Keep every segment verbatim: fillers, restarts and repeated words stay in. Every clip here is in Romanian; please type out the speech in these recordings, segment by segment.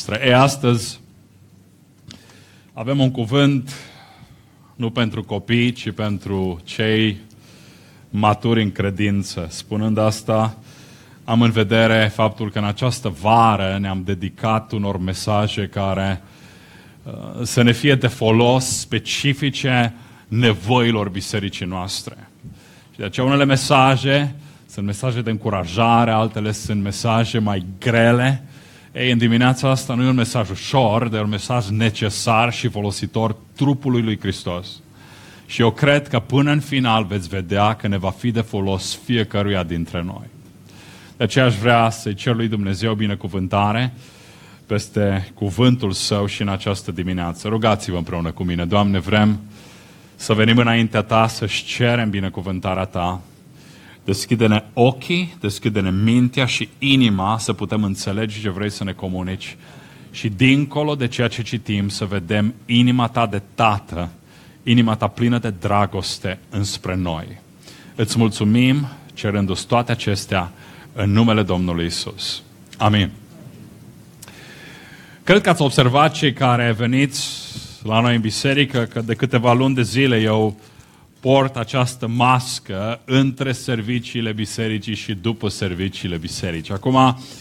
noastre. E, astăzi avem un cuvânt nu pentru copii, ci pentru cei maturi în credință. Spunând asta, am în vedere faptul că în această vară ne-am dedicat unor mesaje care uh, să ne fie de folos, specifice nevoilor bisericii noastre. Și de aceea unele mesaje sunt mesaje de încurajare, altele sunt mesaje mai grele. Ei, în dimineața asta nu e un mesaj ușor, dar e un mesaj necesar și folositor trupului lui Hristos. Și eu cred că până în final veți vedea că ne va fi de folos fiecăruia dintre noi. De aceea aș vrea să-i cer lui Dumnezeu binecuvântare peste cuvântul Său și în această dimineață. Rugați-vă împreună cu mine. Doamne, vrem să venim înaintea Ta, să-și cerem binecuvântarea Ta. Deschide-ne ochii, deschide-ne mintea și inima să putem înțelege ce vrei să ne comunici. Și dincolo de ceea ce citim, să vedem inima Ta de Tată, inima Ta plină de dragoste înspre noi. Îți mulțumim, cerându-ți toate acestea în numele Domnului Isus. Amin. Cred că ați observat, cei care veniți la noi în biserică, că de câteva luni de zile eu port această mască între serviciile bisericii și după serviciile bisericii. Acum,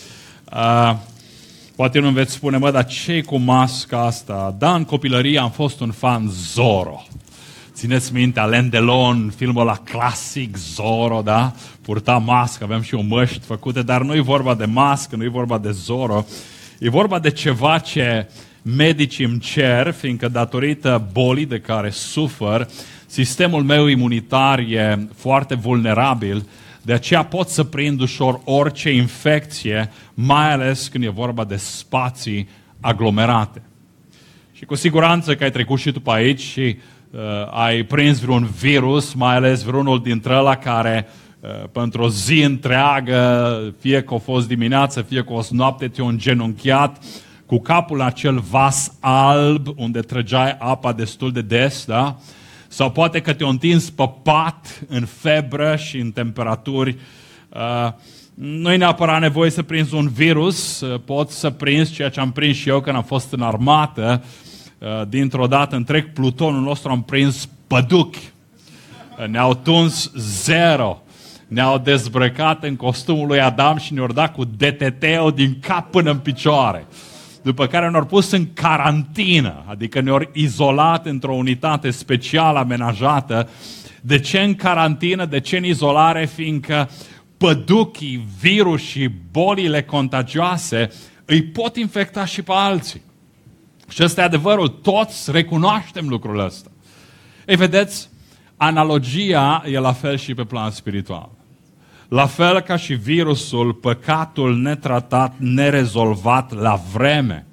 uh, poate nu veți spune, mă, dar ce-i cu masca asta? Da, în copilărie am fost un fan Zorro. Țineți minte, Alain Delon, filmul ăla clasic, Zorro, da? Purta mască, aveam și o măști făcute, dar nu e vorba de mască, nu e vorba de Zorro. E vorba de ceva ce medicii îmi cer, fiindcă datorită bolii de care sufăr, sistemul meu imunitar e foarte vulnerabil, de aceea pot să prind ușor orice infecție, mai ales când e vorba de spații aglomerate. Și cu siguranță că ai trecut și tu pe aici și uh, ai prins vreun virus, mai ales vreunul dintre ăla care uh, pentru o zi întreagă, fie că a fost dimineață, fie că a fost noapte, te-a îngenunchiat cu capul în acel vas alb unde trăgeai apa destul de des, da? Sau poate că te-a întins pe pat în febră și în temperaturi. Uh, nu e neapărat nevoie să prinzi un virus, uh, poți să prinzi ceea ce am prins și eu când am fost în armată. Uh, dintr-o dată întreg plutonul nostru am prins păduchi. Uh, ne-au tuns zero. Ne-au dezbrăcat în costumul lui Adam și ne-au dat cu D T T-ul din cap până în picioare. După care ne-au pus în carantină, adică ne-au izolat într-o unitate specială amenajată. De ce în carantină? De ce în izolare? Fiindcă păduchii, virusii, bolile contagioase îi pot infecta și pe alții. Și ăsta e adevărul, toți recunoaștem lucrul ăsta. Ei, vedeți, analogia e la fel și pe plan spiritual. La fel ca și virusul, păcatul netratat, nerezolvat la vreme,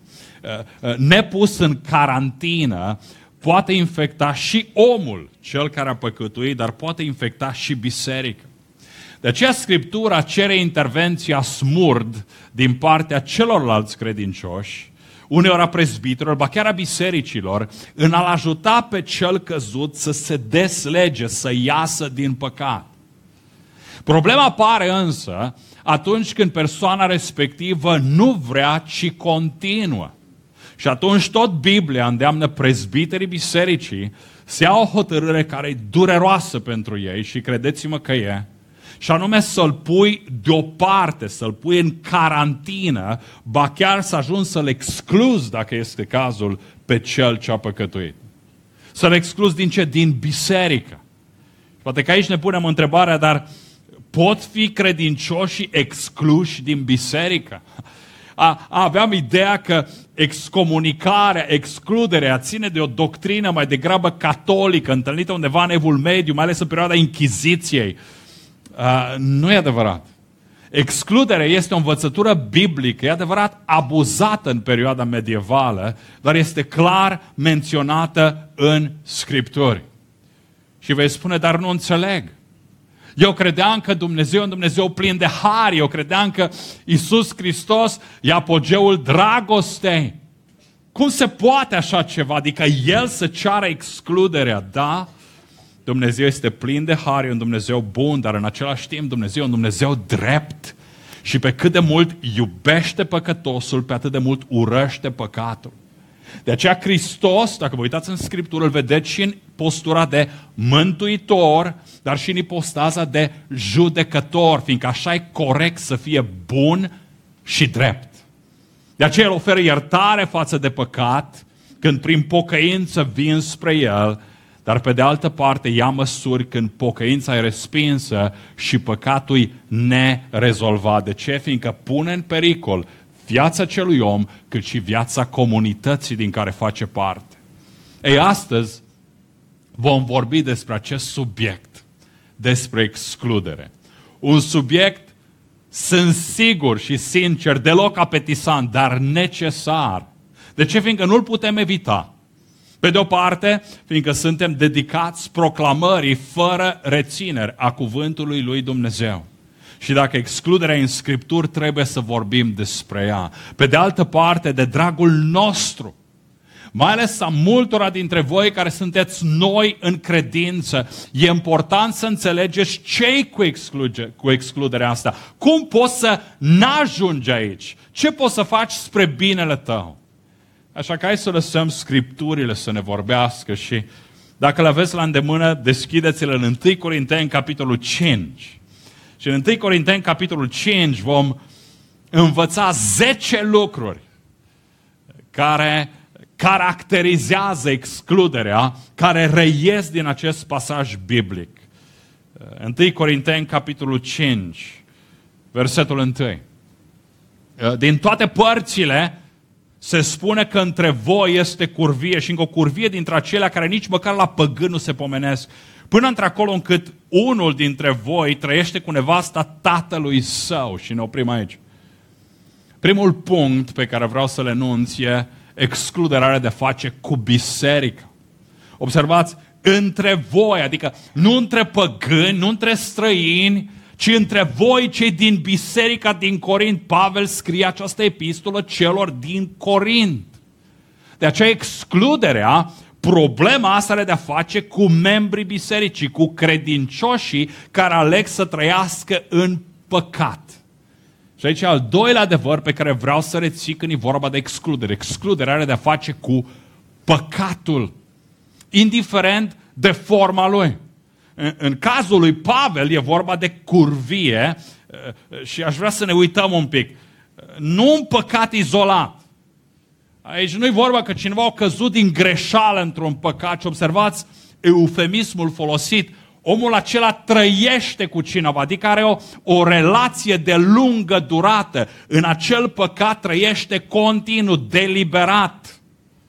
nepus în carantină, poate infecta și omul, cel care a păcătuit, dar poate infecta și biserica. De aceea Scriptura cere intervenția smurd din partea celorlalți credincioși, uneori a prezbiterilor, ba chiar a bisericilor, în a-l ajuta pe cel căzut să se deslege, să iasă din păcat. Problema apare însă atunci când persoana respectivă nu vrea, ci continuă. Și atunci tot Biblia îndeamnă prezbiterii bisericii să ia o hotărâre care e dureroasă pentru ei și credeți-mă că e, și anume să-l pui deoparte, să-l pui în carantină, ba chiar să ajungi să-l excluzi, dacă este cazul, pe cel ce a păcătuit. Să-l excluzi din ce? Din biserică. Poate că aici ne punem întrebarea, dar pot fi credincioși excluși din biserică? A, aveam ideea că excomunicarea, excluderea ține de o doctrină mai degrabă catolică, întâlnită undeva în Evul Mediu, mai ales în perioada Inchiziției. A, nu e adevărat. Excluderea este o învățătură biblică, e adevărat abuzată în perioada medievală, dar este clar menționată în Scripturi. Și vei spune, dar nu înțeleg. Eu credeam că Dumnezeu e un Dumnezeu plin de har, eu credeam că Iisus Hristos e apogeul dragostei. Cum se poate așa ceva? Adică El să ceară excluderea, da? Dumnezeu este plin de har, e un Dumnezeu bun, dar în același timp Dumnezeu e un Dumnezeu drept. Și pe cât de mult iubește păcătosul, pe atât de mult urăște păcatul. De aceea Hristos, dacă vă uitați în Scriptură, îl vedeți și în postura de mântuitor, dar și în ipostaza de judecător, fiindcă așa e corect să fie bun și drept. De aceea el oferă iertare față de păcat, când prin pocăință vin spre el, dar pe de altă parte ia măsuri când pocăința e respinsă și păcatul e nerezolvat. De ce? Fiindcă pune în pericol viața celui om, cât și viața comunității din care face parte. Ei, astăzi vom vorbi despre acest subiect, despre excludere. Un subiect, sunt sigur și sincer, deloc apetisant, dar necesar. De ce? Fiindcă nu-l putem evita. Pe de o parte, fiindcă suntem dedicați proclamării fără rețineri a cuvântului lui Dumnezeu. Și dacă excluderea în Scripturi, trebuie să vorbim despre ea. Pe de altă parte, de dragul nostru, mai ales a multora dintre voi care sunteți noi în credință, e important să înțelegeți ce-i cu, exclude, cu excluderea asta. Cum poți să n-ajungi aici? Ce poți să faci spre binele tău? Așa că hai să lăsăm Scripturile să ne vorbească și dacă le aveți la îndemână, deschideți-le în întâi Corinteni, capitolul cinci. Și în întâi Corinteni, capitolul cinci, vom învăța zece lucruri care caracterizează excluderea, care reies din acest pasaj biblic. întâi Corinteni, capitolul cinci, versetul unu. Din toate părțile se spune că între voi este curvie și încă o curvie dintre acelea care nici măcar la păgân nu se pomenesc. Până într-acolo încât unul dintre voi trăiește cu nevasta tatălui său. Și ne oprim aici. Primul punct pe care vreau să-l enunț e excluderea are de face cu biserica. Observați, între voi, adică nu între păgâni, nu între străini, ci între voi cei din biserica din Corint. Pavel scrie această epistolă celor din Corint. De aceea excluderea, problema asta are de-a face cu membrii bisericii, cu credincioșii care aleg să trăiască în păcat. Și aici e al doilea adevăr pe care vreau să reții când e vorba de excludere. Excluderea are de-a face cu păcatul, indiferent de forma lui. În, în cazul lui Pavel e vorba de curvie și aș vrea să ne uităm un pic. Nu un păcat izolat. Aici nu e vorba că cineva a căzut din greșeală într-un păcat și observați eufemismul folosit. Omul acela trăiește cu cineva, adică are o, o relație de lungă durată. În acel păcat trăiește continuu, deliberat.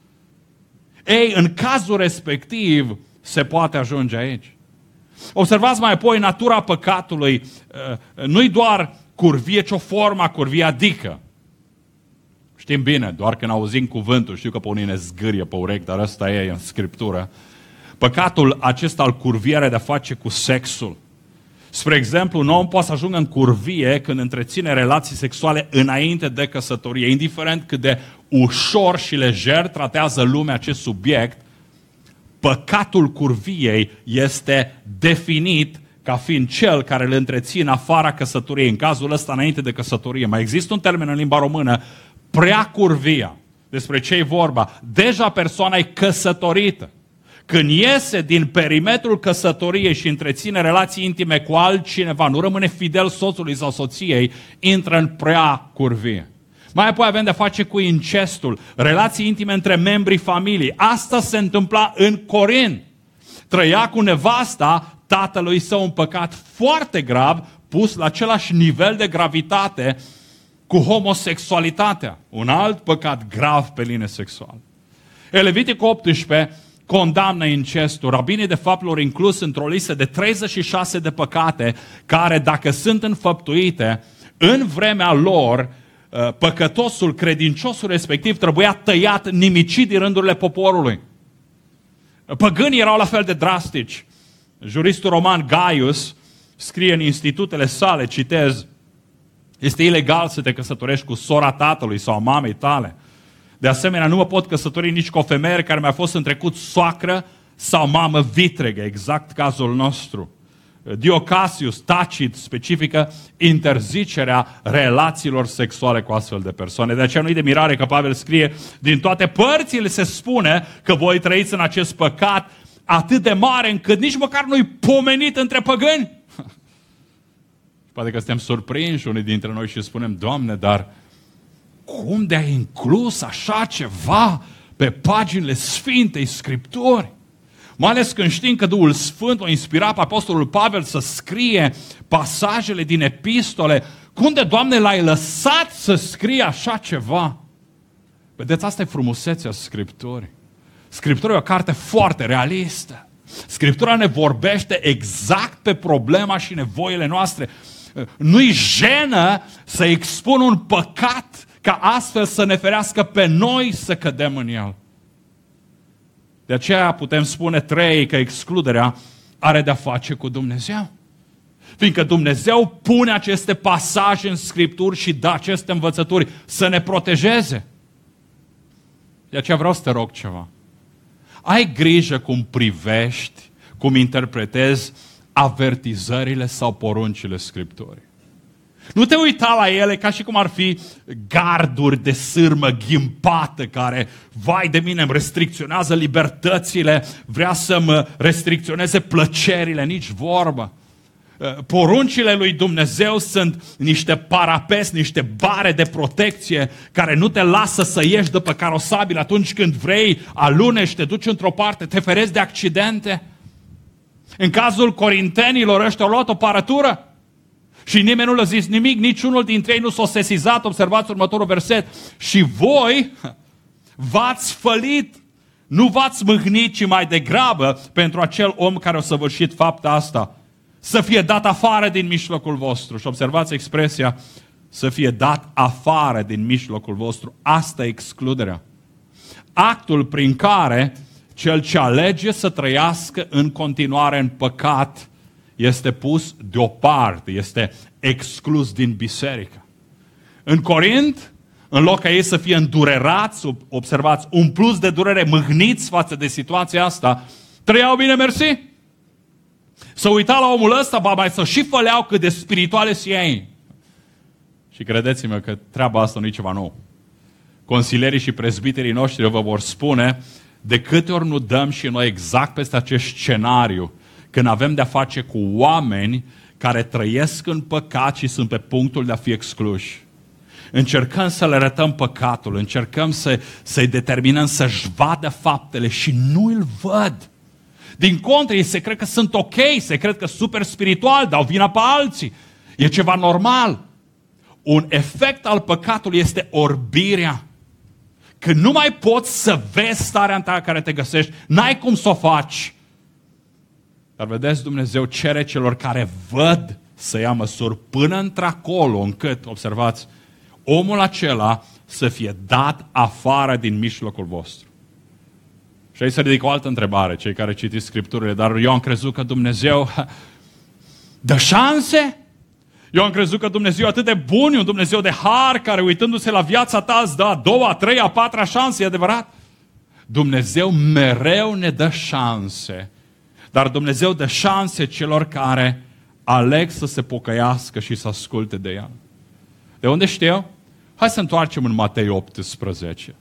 Ei, în cazul respectiv se poate ajunge aici. Observați mai apoi natura păcatului. Nu-i doar curvie, ci o formă a curvie, adică. Știm bine, doar când auzim cuvântul, știu că pe unii ne zgârie pe urechi, dar ăsta e în Scriptură. Păcatul acesta al curviei are de-a face cu sexul. Spre exemplu, un om poate să ajungă în curvie când întreține relații sexuale înainte de căsătorie. Indiferent cât de ușor și lejer tratează lumea acest subiect, păcatul curviei este definit ca fiind cel care îl întreține în afara căsătoriei. În cazul ăsta, înainte de căsătorie. Mai există un termen în limba română, prea curvia. Despre ce e vorba? Deja persoana e căsătorită. Când iese din perimetrul căsătoriei și întreține relații intime cu altcineva, nu rămâne fidel soțului sau soției, intră în prea curvie. Mai apoi avem de face cu incestul, relații intime între membrii familiei. Asta se întâmpla în Corint. Trăia cu nevasta tatălui său, un păcat foarte grav, pus la același nivel de gravitate cu homosexualitatea. Un alt păcat grav pe linie sexuală. Leviticul optsprezece condamnă incestul. Rabinii de fapt l-au inclus într-o listă de treizeci și șase de păcate care, dacă sunt înfăptuite, în vremea lor, păcătosul, credinciosul respectiv trebuia tăiat, nimicit din rândurile poporului. Păgânii erau la fel de drastici. Juristul roman Gaius scrie în institutele sale, citez, este ilegal să te căsătorești cu sora tatălui sau a mamei tale. De asemenea, nu mă pot căsători nici cu o femeie care mi-a fost în trecut soacră sau mamă vitregă, exact cazul nostru. Diocasius, Tacit, specifică interzicerea relațiilor sexuale cu astfel de persoane. De aceea nu-i de mirare că Pavel scrie, din toate părțile se spune că voi trăiți în acest păcat atât de mare încât nici măcar nu-i pomenit între păgâni. Poate că suntem surprinși unii dintre noi și spunem, Doamne, dar cum de ai inclus așa ceva pe paginile Sfintei Scripturi? Mai ales când știm că Duhul Sfânt a inspirat pe Apostolul Pavel să scrie pasajele din epistole. Cum de, Doamne, l-ai lăsat să scrie așa ceva? Vedeți, asta e frumusețea Scripturii. Scriptura e o carte foarte realistă. Scriptura ne vorbește exact pe problema și nevoile noastre. Nu-i jenă să expun un păcat ca astfel să ne ferească pe noi să cădem în el. De aceea putem spune trei că excluderea are de-a face cu Dumnezeu. Fiindcă Dumnezeu pune aceste pasaje în Scripturi și dă aceste învățături să ne protejeze. De aceea vreau să te rog ceva. Ai grijă cum privești, cum interpretezi avertizările sau poruncile Scripturii. Nu te uita la ele ca și cum ar fi garduri de sârmă ghimpată care, vai de mine, îmi restricționează libertățile, vrea să-mi restricționeze plăcerile, nici vorbă. Poruncile lui Dumnezeu sunt niște parapes, niște bare de protecție care nu te lasă să ieși după carosabil atunci când vrei, alunești, te duci într-o parte, te ferezi de accidente. În cazul corintenilor ăștia au luat o parătură și nimeni nu le-a zis nimic, niciunul dintre ei nu s-a sesizat. Observați următorul verset. Și voi v-ați fălit, nu v-ați mâhnit, ci mai degrabă pentru acel om care a săvârșit fapta asta să fie dat afară din mijlocul vostru. Și observați expresia, să fie dat afară din mijlocul vostru. Asta e excluderea. Actul prin care cel ce alege să trăiască în continuare în păcat este pus deoparte, este exclus din biserică. În Corint, în loc ca ei să fie îndurerați, observați, umpluți de durere, mâhniți față de situația asta, trăiau bine, mersi. Să uita la omul ăsta, ba mai să și făleau cât de spirituale sunt ei. Și credeți-mă că treaba asta nu e ceva nou. Consilierii și prezbiterii noștri vă vor spune de câte ori nu dăm și noi exact peste acest scenariu, când avem de-a face cu oameni care trăiesc în păcat și sunt pe punctul de a fi excluși. Încercăm să le arătăm păcatul, încercăm să, să-i determinăm să-și vadă faptele și nu îl văd. Din contră, ei se cred că sunt ok, se cred că sunt super spiritual, dau vina pe alții. E ceva normal. Un efect al păcatului este orbirea. Că nu mai poți să vezi starea în ta care te găsești, n-ai cum să o faci. Dar vedeți, Dumnezeu cere celor care văd să ia măsuri până într-acolo încât, observați, omul acela să fie dat afară din mijlocul vostru. Și aici se ridică o altă întrebare, cei care citiți Scripturile, dar eu am crezut că Dumnezeu dă șanse? Eu am crezut că Dumnezeu e atât de bun, e un Dumnezeu de har, care uitându-se la viața ta îți dă a doua, a treia, a patra șanse, e adevărat? Dumnezeu mereu ne dă șanse, dar Dumnezeu dă șanse celor care aleg să se pocăiască și să asculte de El. De unde știu? Hai să întoarcem în Matei optsprezece.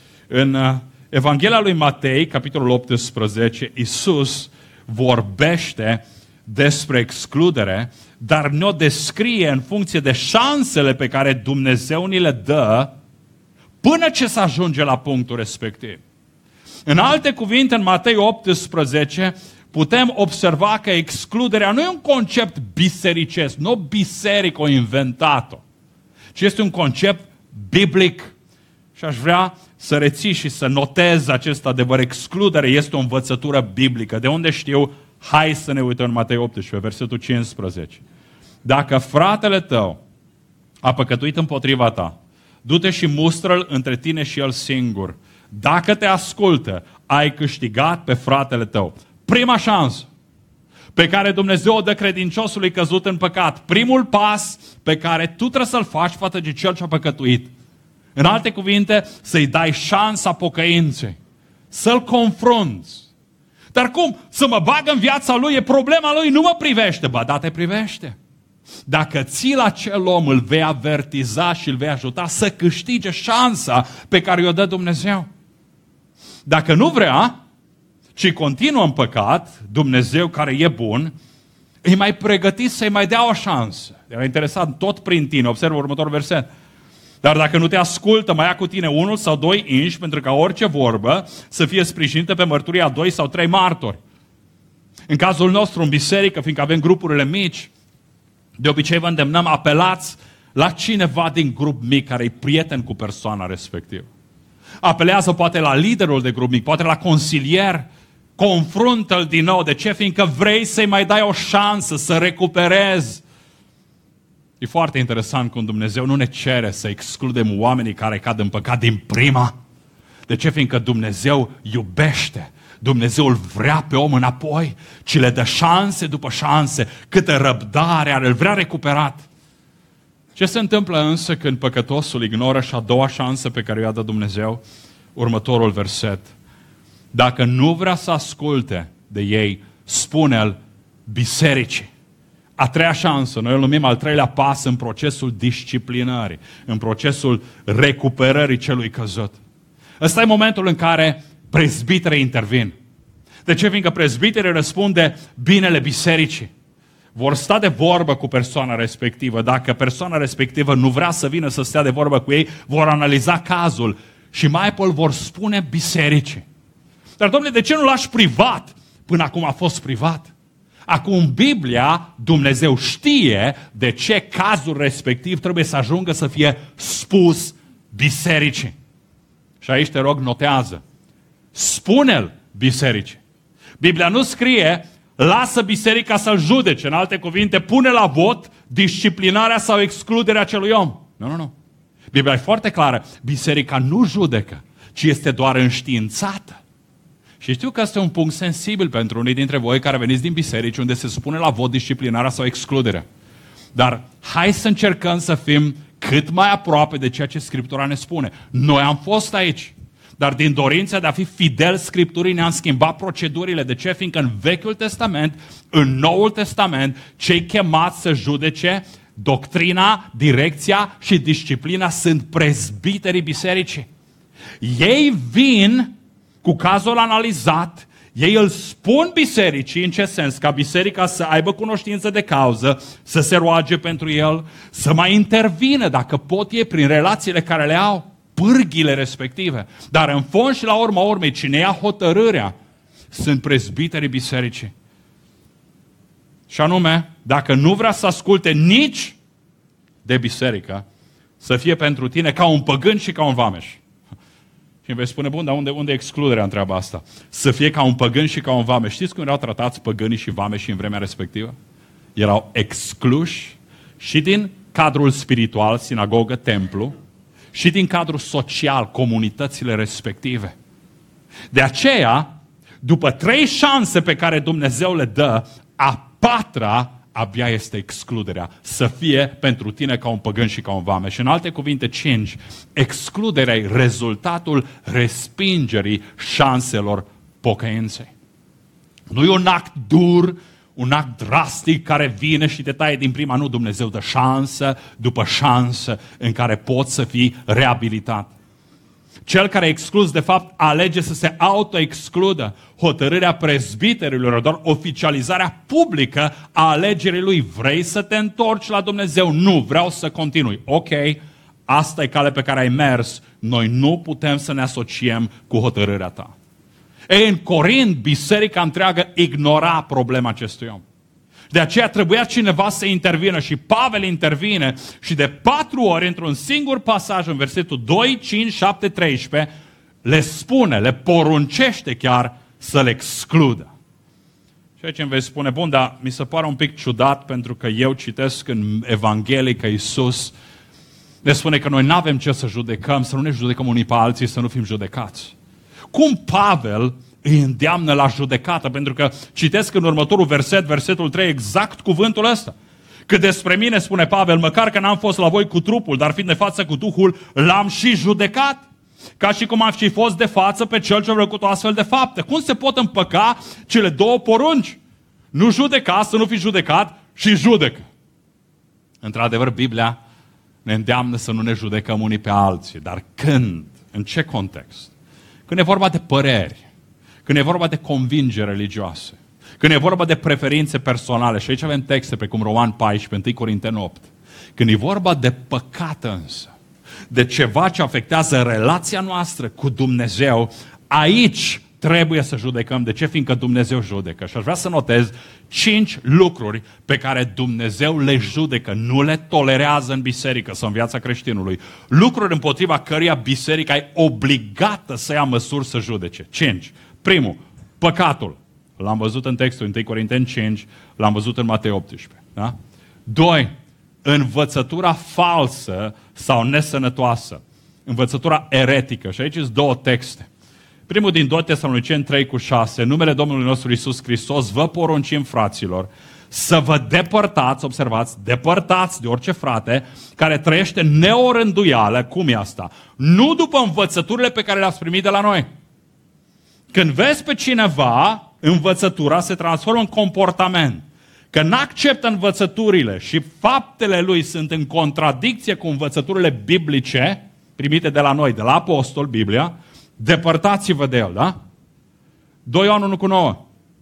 În Evanghelia lui Matei, capitolul optsprezece, Iisus vorbește despre excludere, dar ne-o descrie în funcție de șansele pe care Dumnezeu ni le dă până ce să ajunge la punctul respectiv. În alte cuvinte, în Matei optsprezece, putem observa că excluderea nu e un concept bisericesc, nu o biserică o inventat-o, ci este un concept biblic. Și aș vrea să reții și să notez acest adevăr. Excludere este o învățătură biblică. De unde știu? Hai să ne uităm în Matei optsprezece, versetul cincisprezece. Dacă fratele tău a păcătuit împotriva ta, du-te și mustră-l între tine și el singur. Dacă te ascultă, ai câștigat pe fratele tău. Prima șansă pe care Dumnezeu o dă credinciosului căzut în păcat. Primul pas pe care tu trebuie să-l faci față de cel ce a păcătuit. În alte cuvinte, să-i dai șansa pocăinței. Să-l confrunți. Dar cum? Să mă bag în viața lui? E problema lui, nu mă privește. Ba da, te privește. Dacă ții la acel om, îl vei avertiza și îl vei ajuta să câștige șansa pe care i-o dă Dumnezeu. Dacă nu vrea, ci continuă în păcat, Dumnezeu care e bun, e mai pregătit să-i mai dea o șansă. Era interesant, tot prin tine, observă următorul verset. Dar dacă nu te ascultă, mai ia cu tine unul sau doi inși, pentru ca orice vorbă să fie sprijinită pe mărturia doi sau trei martori. În cazul nostru, în biserică, fiindcă avem grupurile mici, de obicei vă îndemnăm, apelați la cineva din grup mic care e prieten cu persoana respectivă. Apelează poate la liderul de grup mic, poate la consilier, confruntă-l din nou. De ce? Fiindcă vrei să-i mai dai o șansă, să recuperezi. E foarte interesant cum Dumnezeu nu ne cere să excludem oamenii care cad în păcat din prima. De ce? Fiindcă Dumnezeu iubește. Dumnezeu îl vrea pe om înapoi, ci le dă șanse după șanse. Câtă răbdare are, îl vrea recuperat. Ce se întâmplă însă când păcătosul ignoră și a doua șansă pe care o dă Dumnezeu? Următorul verset. Dacă nu vrea să asculte de ei, spune-l bisericii. A treia șansă, noi îl numim al treilea pas în procesul disciplinării, în procesul recuperării celui căzut. Ăsta e momentul în care prezbiterii intervin. De ce? Fiindcă prezbiterii răspunde binele bisericii. Vor sta de vorbă cu persoana respectivă. Dacă persoana respectivă nu vrea să vină să stea de vorbă cu ei, vor analiza cazul și mai apoi vor spune bisericii. Dar, domnule, de ce nu lași privat? Până acum a fost privat. Acum, în Biblia, Dumnezeu știe de ce cazul respectiv trebuie să ajungă să fie spus bisericii. Și aici te rog, notează. Spune-l bisericii. Biblia nu scrie, lasă biserica să-l judece. În alte cuvinte, pune la vot disciplinarea sau excluderea acelui om. Nu, nu, nu. Biblia e foarte clară. Biserica nu judecă, ci este doar înștiințată. Și știu că este un punct sensibil pentru unii dintre voi care veniți din biserici unde se supune la vot disciplinarea sau excluderea. Dar hai să încercăm să fim cât mai aproape de ceea ce Scriptura ne spune. Noi am fost aici, dar din dorința de a fi fidel Scripturii ne-am schimbat procedurile. De ce? Fiindcă în Vechiul Testament, în Noul Testament, cei chemați să judece doctrina, direcția și disciplina sunt prezbiterii bisericii. Ei vin cu cazul analizat, ei îl spun bisericii, în ce sens? Ca biserica să aibă cunoștință de cauză, să se roage pentru el, să mai intervină, dacă pot ei, prin relațiile care le au, pârghile respective. Dar în fond și la urma urmei, cine ia hotărârea, sunt prezbiterii bisericii. Și anume, dacă nu vrea să asculte nici de biserică, să fie pentru tine ca un păgân și ca un vameș. Și îmi vei spune, bun, dar unde, unde e excluderea în treaba asta? Să fie ca un păgân și ca un vameș. Știți cum erau tratați păgânii și vameșii în vremea respectivă? Erau excluși și din cadrul spiritual, sinagogă, templu, și din cadrul social, comunitățile respective. De aceea, după trei șanse pe care Dumnezeu le dă, a patra abia este excluderea. Să fie pentru tine ca un păgân și ca un vameș. Și în alte cuvinte, cinci, excluderea e rezultatul respingerii șanselor pocăinței. Nu e un act dur, un act drastic care vine și te taie din prima. Nu, Dumnezeu dă șansă după șansă în care poți să fii reabilitat. Cel care e exclus, de fapt, alege să se auto-excludă. Hotărârea prezbiterilor, doar oficializarea publică a alegerii lui. Vrei să te întorci la Dumnezeu? Nu, vreau să continui. Ok, asta e calea pe care ai mers. Noi nu putem să ne asociem cu hotărârea ta. Ei, în Corint, biserica întreagă ignora problema acestui om. De aceea trebuia cineva să intervină și Pavel intervine și de patru ori, într-un singur pasaj, în versetul doi, cinci, șapte, treisprezece, le spune, le poruncește chiar să le excludă. Și aici îmi vei spune, bun, dar mi se pare un pic ciudat pentru că eu citesc în Evanghelie că Iisus ne spune că noi nu avem ce să judecăm, să nu ne judecăm unii pe alții, să nu fim judecați. Cum Pavel îi îndeamnă la judecată? Pentru că citesc în următorul verset, versetul trei, exact cuvântul ăsta. Că despre mine, spune Pavel, măcar că n-am fost la voi cu trupul, dar fiind de față cu Duhul, l-am și judecat. ca și cum ar fi fost de față pe cel ce a făcut o astfel de fapte. Cum se pot împăca cele două porunci? Nu judeca, să nu fi judecat, și judecă. Într-adevăr, Biblia ne îndeamnă să nu ne judecăm unii pe alții. Dar când? În ce context? Când e vorba de păreri, când e vorba de convingeri religioase, când e vorba de preferințe personale, și aici avem texte precum Roman paisprezece, întâi Corinteni opt, când e vorba de păcat însă, de ceva ce afectează relația noastră cu Dumnezeu, aici trebuie să judecăm. De ce? Fiindcă Dumnezeu judecă. Și aș vrea să notez cinci lucruri pe care Dumnezeu le judecă, nu le tolerează în biserică sau în viața creștinului. Lucruri împotriva căreia biserica e obligată să ia măsuri să judece. Cinci. Primul, păcatul. L-am văzut în textul întâi Corinteni cinci, l-am văzut în Matei optsprezece. Da? Doi, învățătura falsă sau nesănătoasă. Învățătura eretică. Și aici sunt două texte. Primul din doi Tesaloniceni trei cu șase, în numele Domnului nostru Iisus Hristos, vă poruncim, fraților, să vă depărtați, observați, depărtați de orice frate care trăiește neorânduială. Cum e asta? Nu după învățăturile pe care le-ați primit de la noi. Când vezi pe cineva, învățătura se transformă în comportament. Că n-acceptă învățăturile și faptele lui sunt în contradicție cu învățăturile biblice primite de la noi, de la apostol, Biblia, depărtați-vă de el, da? doi Ioan unu cu nouă.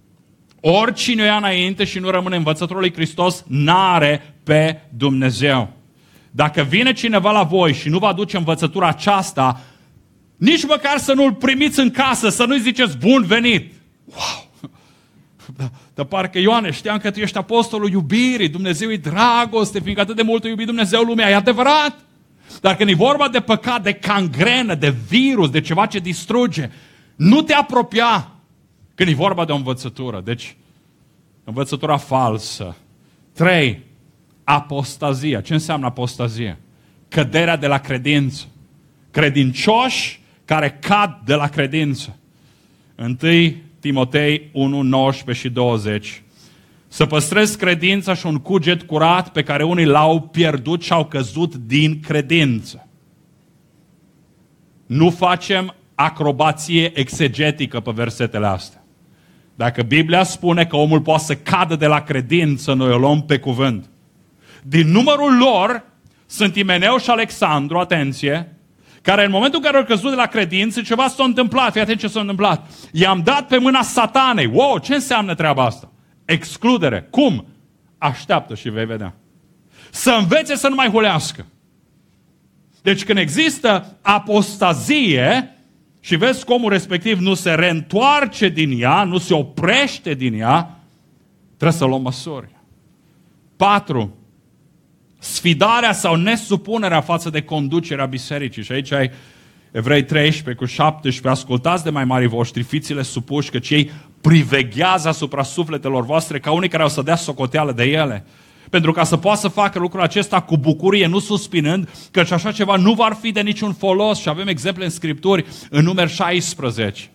Oricine o ia înainte și nu rămâne învățătorul lui Hristos, n-are pe Dumnezeu. Dacă vine cineva la voi și nu vă aduce învățătura aceasta, nici măcar să nu-l primiți în casă, să nu-i ziceți bun venit. Wow! Dar da, parcă, Ioane, știam că tu ești apostolul iubirii, Dumnezeu e dragoste, fiindcă atât de mult a iubit Dumnezeu lumea. E adevărat? Dar când e vorba de păcat, de cangrenă, de virus, de ceva ce distruge, nu te apropia când e vorba de o învățătură. Deci, învățătura falsă. Trei, apostazia. Ce înseamnă apostazie? Căderea de la credință. Credincioși care cad de la credință. întâi Timotei unu, nouăsprezece și douăzeci. Să păstrezi credința și un cuget curat pe care unii l-au pierdut și au căzut din credință. Nu facem acrobație exegetică pe versetele astea. Dacă Biblia spune că omul poate să cadă de la credință, noi o luăm pe cuvânt. Din numărul lor sunt Imeneu și Alexandru, atenție, care în momentul în care au căzut de la credință, ceva s-a întâmplat. Fii atent ce s-a întâmplat. I-am dat pe mâna satanei. Wow, ce înseamnă treaba asta? Excludere. Cum? Așteaptă și vei vedea. Să învețe să nu mai hulească. Deci când există apostazie și vezi că omul respectiv nu se reîntoarce din ea, nu se oprește din ea, trebuie să luăm măsuri. Patru. Sfidarea sau nesupunerea față de conducerea bisericii. Și aici ai Evrei treisprezece cu șaptesprezece. Ascultați de mai mari voștri, fiți-le supuși, căci ei priveghează asupra sufletelor voastre ca unii care au să dea socoteală de ele. Pentru ca să poată să facă lucrul acesta cu bucurie, nu suspinând, căci așa ceva nu va fi de niciun folos. Și avem exemple în Scripturi, în Numeri șaisprezece.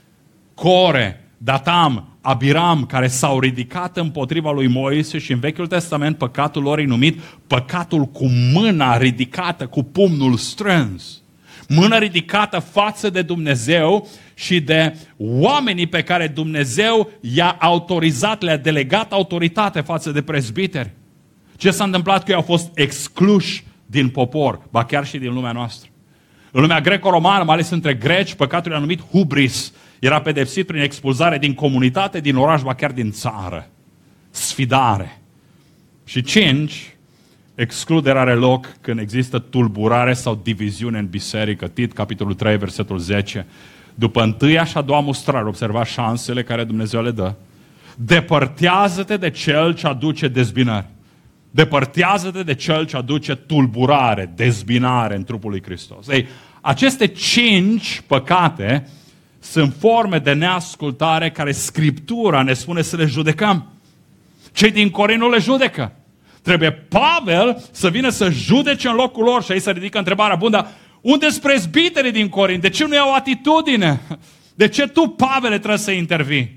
Core, Datam, Abiram, care s-au ridicat împotriva lui Moise și în Vechiul Testament păcatul lor e numit păcatul cu mâna ridicată, cu pumnul strâns. Mână ridicată față de Dumnezeu și de oamenii pe care Dumnezeu i-a autorizat, le-a delegat autoritate față de prezbiteri. Ce s-a întâmplat? Că ei au fost excluși din popor, ba chiar și din lumea noastră. În lumea greco-romană, mai ales între greci, păcatul i-a numit hubris. Era pedepsit prin expulzare din comunitate, din oraș, ba chiar din țară. Sfidare. Și cinci, excluderea are loc când există tulburare sau diviziune în biserică. Tit, capitolul trei, versetul zece. După întâia și a doua mustrare, observa șansele care Dumnezeu le dă. Depărtează-te de cel ce aduce dezbinări. Depărtează-te de cel ce aduce tulburare, dezbinare în trupul lui Hristos. Ei, aceste cinci păcate sunt forme de neascultare care Scriptura ne spune să le judecăm. Cei din Corint nu le judecă. Trebuie Pavel să vină să judece în locul lor. Și aici se ridică întrebarea, bun, dar unde-s prezbiterii din Corint? De ce nu iau atitudine? De ce tu, Pavele, trebuie să intervii?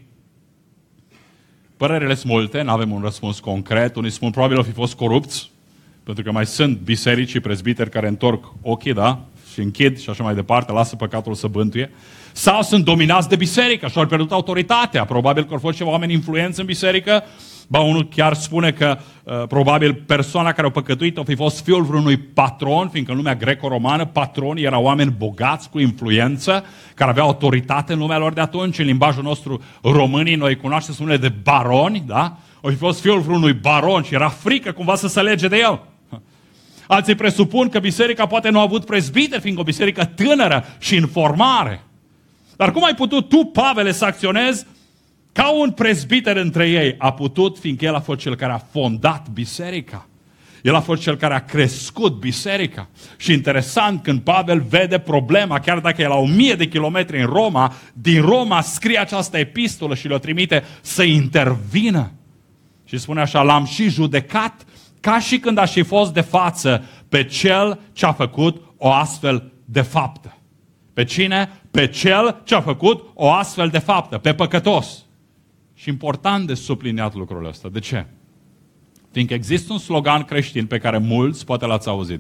Părerile sunt multe, nu avem un răspuns concret. Unii spun, probabil au fi fost corupți, pentru că mai sunt biserici și prezbiteri care întorc ochii, da? și închid și așa mai departe, lasă păcatul să bântuie, sau sunt dominați de biserică și au pierdut autoritatea. Probabil că au fost ceva oameni influenți în biserică. Ba, unul chiar spune că uh, probabil persoana care a păcătuit a fi fost fiul vreunui patron, fiindcă în lumea greco-romană patronii erau oameni bogați cu influență, care aveau autoritate în lumea lor de atunci. În limbajul nostru românii noi cunoaștem numele de baroni, da? O fi fost fiul vreunui baron și era frică cumva să se lege de el. Alții presupun că biserica poate nu a avut prezbiteri, fiindcă o biserică tânără și în formare. Dar cum ai putut tu, Pavele, să acționezi ca un prezbiter între ei? A putut, fiindcă el a fost cel care a fondat biserica. El a fost cel care a crescut biserica. Și interesant, când Pavel vede problema, chiar dacă e la o mie de kilometri în Roma, din Roma scrie această epistolă și le-o trimite să intervină. Și spune așa: l-am și judecat ca și când aș fi fost de față pe cel ce a făcut o astfel de faptă. Pe cine? Pe cel ce a făcut o astfel de faptă, pe păcătos. Și important de subliniat lucrul ăsta. De ce? Fiindcă există un slogan creștin pe care mulți poate l-ați auzit.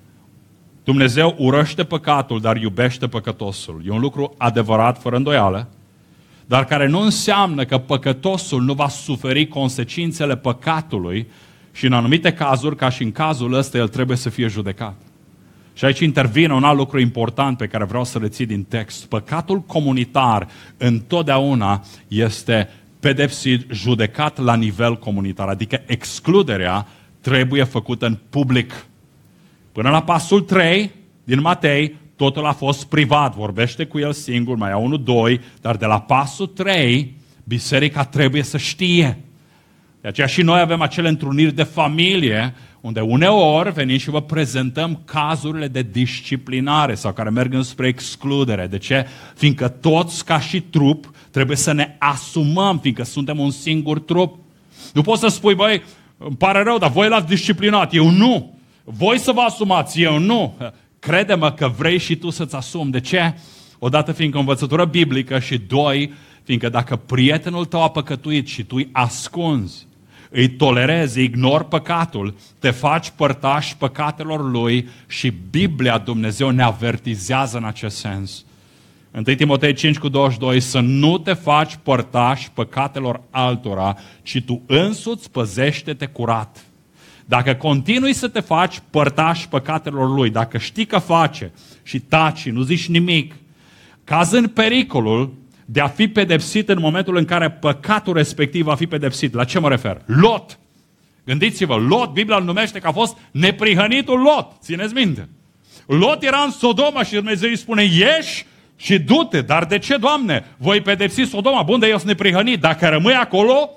Dumnezeu urăște păcatul, dar iubește păcătosul. E un lucru adevărat, fără îndoială, dar care nu înseamnă că păcătosul nu va suferi consecințele păcatului și în anumite cazuri, ca și în cazul ăsta, el trebuie să fie judecat. Și aici intervine un alt lucru important pe care vreau să reții din text. Păcatul comunitar întotdeauna este pedepsit, judecat la nivel comunitar, adică excluderea trebuie făcută în public. Până la pasul trei din Matei, totul a fost privat, vorbește cu el singur, mai au unul, doi, dar de la pasul trei, biserica trebuie să știe. De aceea și noi avem acele întruniri de familie, unde uneori venim și vă prezentăm cazurile de disciplinare sau care merg înspre excludere. De ce? Fiindcă toți, ca și trup, trebuie să ne asumăm, fiindcă suntem un singur trup. Nu poți să spui: băi, îmi pare rău, dar voi l-ați disciplinat, eu nu. Voi să vă asumați, eu nu. Crede-mă că vrei și tu să-ți asumi. De ce? Odată fiindcă învățătură biblică și doi, fiindcă dacă prietenul tău a păcătuit și tu îi ascunzi, îi tolerezi, ignori păcatul, te faci părtaș păcatelor lui și Biblia, Dumnezeu ne avertizează în acest sens. întâi Timotei cinci cu douăzeci și doi, să nu te faci părtaș păcatelor altora, ci tu însuți păzește-te curat. Dacă continui să te faci părtaș păcatelor lui, dacă știi că face și taci și nu zici nimic, cazi în pericolul de a fi pedepsit în momentul în care păcatul respectiv va fi pedepsit. La ce mă refer? Lot. Gândiți-vă, Lot, Biblia îl numește că a fost neprihănitul Lot. Țineți minte. Lot era în Sodoma și Dumnezeu îi spune: ieși și du-te. Dar de ce, Doamne? Voi pedepsi Sodoma. Bun, dar eu sunt neprihănit. Dacă rămâi acolo,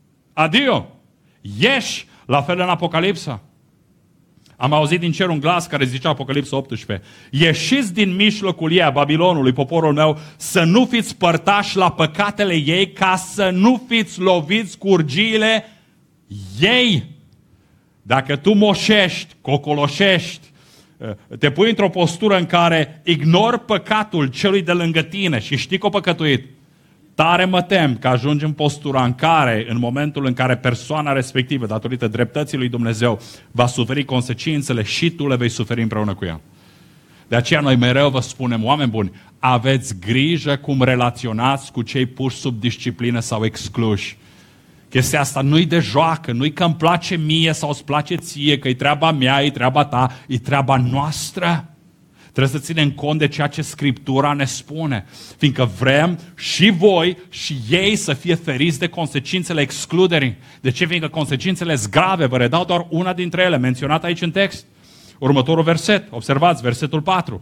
adio. Ieși. La fel în Apocalipsa. Am auzit din cer un glas care zicea, Apocalipsa optsprezece, ieșiți din mijlocul ei, a Babilonului, poporul meu, să nu fiți părtași la păcatele ei, ca să nu fiți loviți cu urgiile ei. Dacă tu moșești, cocoloșești, te pui într-o postură în care ignori păcatul celui de lângă tine și știi că o păcătuit, tare mă tem că ajungi în postura în care, în momentul în care persoana respectivă, datorită dreptății lui Dumnezeu, va suferi consecințele și tu le vei suferi împreună cu ea. De aceea noi mereu vă spunem: oameni buni, aveți grijă cum relaționați cu cei puși sub disciplină sau excluși. Chestia asta nu-i de joacă, nu-i că îmi place mie sau îți place ție, că e treaba mea, e treaba ta, e treaba noastră. Trebuie să ținem cont de ceea ce Scriptura ne spune, fiindcă vrem și voi și ei să fie feriți de consecințele excluderii. De ce? Fiindcă consecințele sunt grave. Vă redau doar una dintre ele, menționată aici în text. Următorul verset, observați, versetul patru.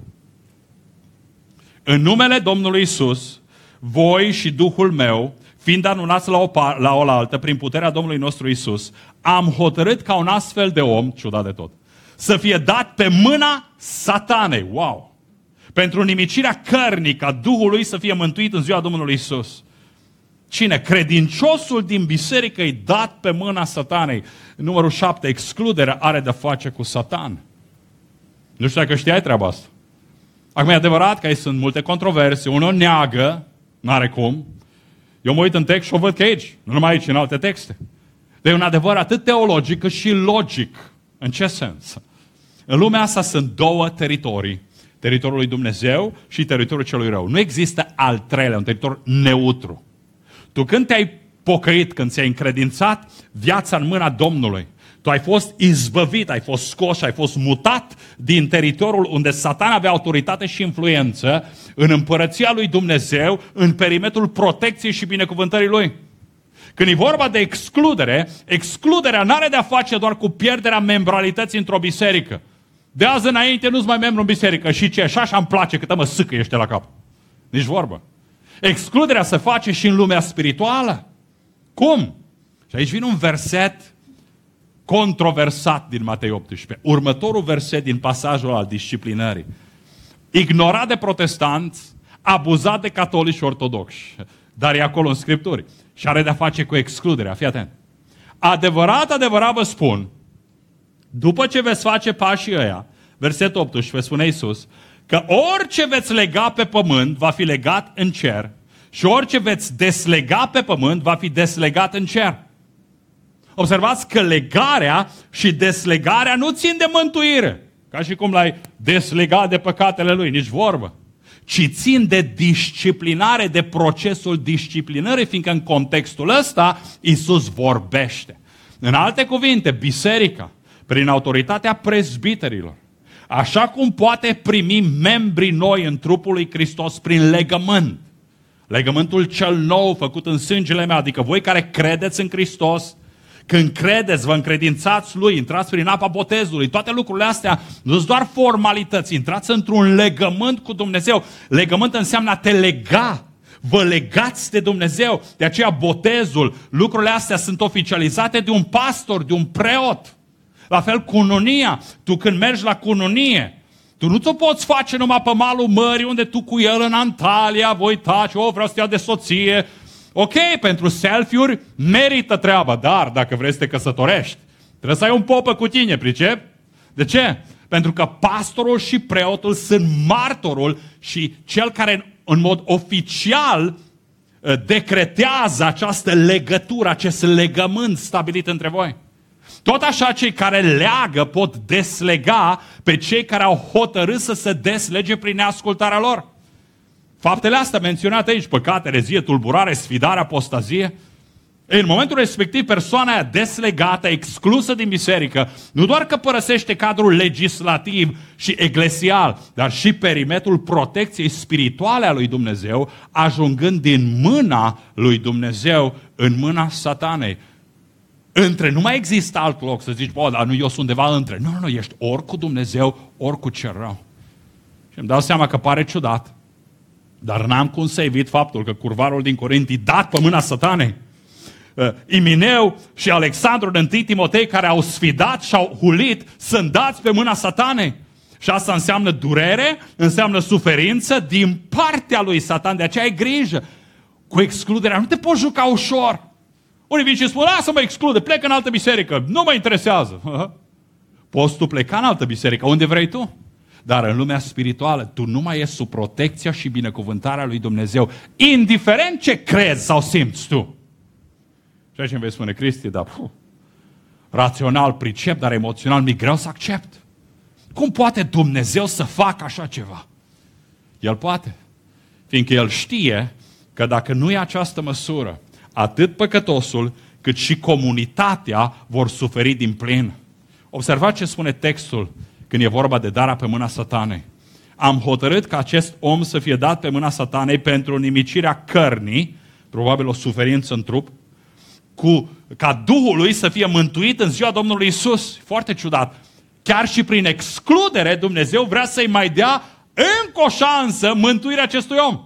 În numele Domnului Iisus, voi și Duhul meu, fiind anunați la o, par, la oaltă prin puterea Domnului nostru Iisus, am hotărât ca un astfel de om, ciudat de tot, să fie dat pe mâna Satanei. Wow! Pentru nimicirea cărnii, ca Duhul lui să fie mântuit în ziua Domnului Iisus. Cine? Credinciosul din biserică e dat pe mâna Satanei. Numărul șapte, excluderea are de face cu Satan. Nu știu dacă știai treaba asta. Acum e adevărat că aici sunt multe controverse. Unul neagă, n-are cum. Eu mă uit în text și o văd că aici, nu numai aici, în alte texte. Dar e un adevăr atât teologic cât și logic. În ce sens? În lumea asta sunt două teritorii. Teritoriul lui Dumnezeu și teritoriul celui rău. Nu există al treilea, un teritoriu neutru. Tu când te-ai pocăit, când ți-ai încredințat viața în mâna Domnului, tu ai fost izbăvit, ai fost scos și ai fost mutat din teritoriul unde Satan avea autoritate și influență în împărăția lui Dumnezeu, în perimetrul protecției și binecuvântării lui. Când e vorba de excludere, excluderea n-are de-a face doar cu pierderea membralității într-o biserică. De azi înainte nu-ți mai membru în biserică și ce, așa și-mi place câtă mă sâcăiește la cap. Nici vorbă. Excluderea se face și în lumea spirituală. Cum? Și aici vine un verset controversat din Matei optsprezece. Următorul verset din pasajul al disciplinării. Ignorat de protestanți, abuzat de catolici și ortodoxi. Dar e acolo în Scripturi. Și are de-a face cu excluderea. Fii atent. Adevărat, adevărat vă spun, după ce veți face pașii ăia, versetul optsprezece, spune Iisus, că orice veți lega pe pământ va fi legat în cer și orice veți deslega pe pământ va fi deslegat în cer. Observați că legarea și deslegarea nu țin de mântuire, ca și cum l-ai deslegat de păcatele lui, nici vorbă, ci țin de disciplinare, de procesul disciplinării, fiindcă în contextul ăsta Iisus vorbește. În alte cuvinte, biserica, prin autoritatea prezbiterilor, așa cum poate primi membrii noi în trupul lui Hristos prin legământ, legământul cel nou făcut în sângele meu, adică voi care credeți în Hristos, când credeți, vă încredințați lui, intrați prin apa botezului, toate lucrurile astea nu sunt doar formalități, intrați într-un legământ cu Dumnezeu. Legământ înseamnă a te lega, vă legați de Dumnezeu, de aceea botezul, lucrurile astea sunt oficializate de un pastor, de un preot. La fel cununia, tu când mergi la cununie, tu nu ți-o poți face numai pe malul mării unde tu cu el în Antalya, voi taci, o, vreau să te iau de soție. Ok, pentru selfie-uri merită treaba, dar dacă vrei să te căsătorești, trebuie să ai un popă cu tine, pricep? De ce? Pentru că pastorul și preotul sunt martorul și cel care în mod oficial decretează această legătură, acest legământ stabilit între voi. Tot așa cei care leagă pot deslega pe cei care au hotărât să se deslege prin neascultarea lor. Faptele astea menționate aici, păcate, erezie, tulburare, sfidare, apostazie, în momentul respectiv persoana aia deslegată, exclusă din biserică, nu doar că părăsește cadrul legislativ și eclesial, dar și perimetrul protecției spirituale a lui Dumnezeu, ajungând din mâna lui Dumnezeu în mâna Satanei. Între nu mai există alt loc să zici, bă, dar nu, eu sunt undeva între. Nu, nu, nu, ești ori cu Dumnezeu, ori cu cel rău. Și îmi dau seama că pare ciudat, dar n-am cum să evit faptul că curvarul din Corint e dat pe mâna Satanei. Uh, Imineu și Alexandru din întâi Timotei, care au sfidat și au hulit, sunt dați pe mâna Satanei. Și asta înseamnă durere, înseamnă suferință din partea lui Satan. De aceea ai grijă. Cu excluderea nu te poți juca ușor. Unii vin și spun, lasă mă exclude, plec în altă biserică, nu mă interesează. Poți tu pleca în altă biserică, unde vrei tu. Dar în lumea spirituală, tu nu mai ești sub protecția și binecuvântarea lui Dumnezeu, indiferent ce crezi sau simți tu. Și aici îmi vei spune, Cristi, dar puh, rațional pricep, dar emoțional mi-e greu să accept. Cum poate Dumnezeu să facă așa ceva? El poate, fiindcă El știe că dacă nu e această măsură, atât păcătosul cât și comunitatea vor suferi din plin. Observați ce spune textul când e vorba de darea pe mâna Satanei. Am hotărât ca acest om să fie dat pe mâna Satanei pentru nimicirea cărnii, probabil o suferință în trup, cu, ca Duhul lui să fie mântuit în ziua Domnului Iisus. Foarte ciudat. Chiar și prin excludere, Dumnezeu vrea să-i mai dea încă o șansă mântuirea acestui om.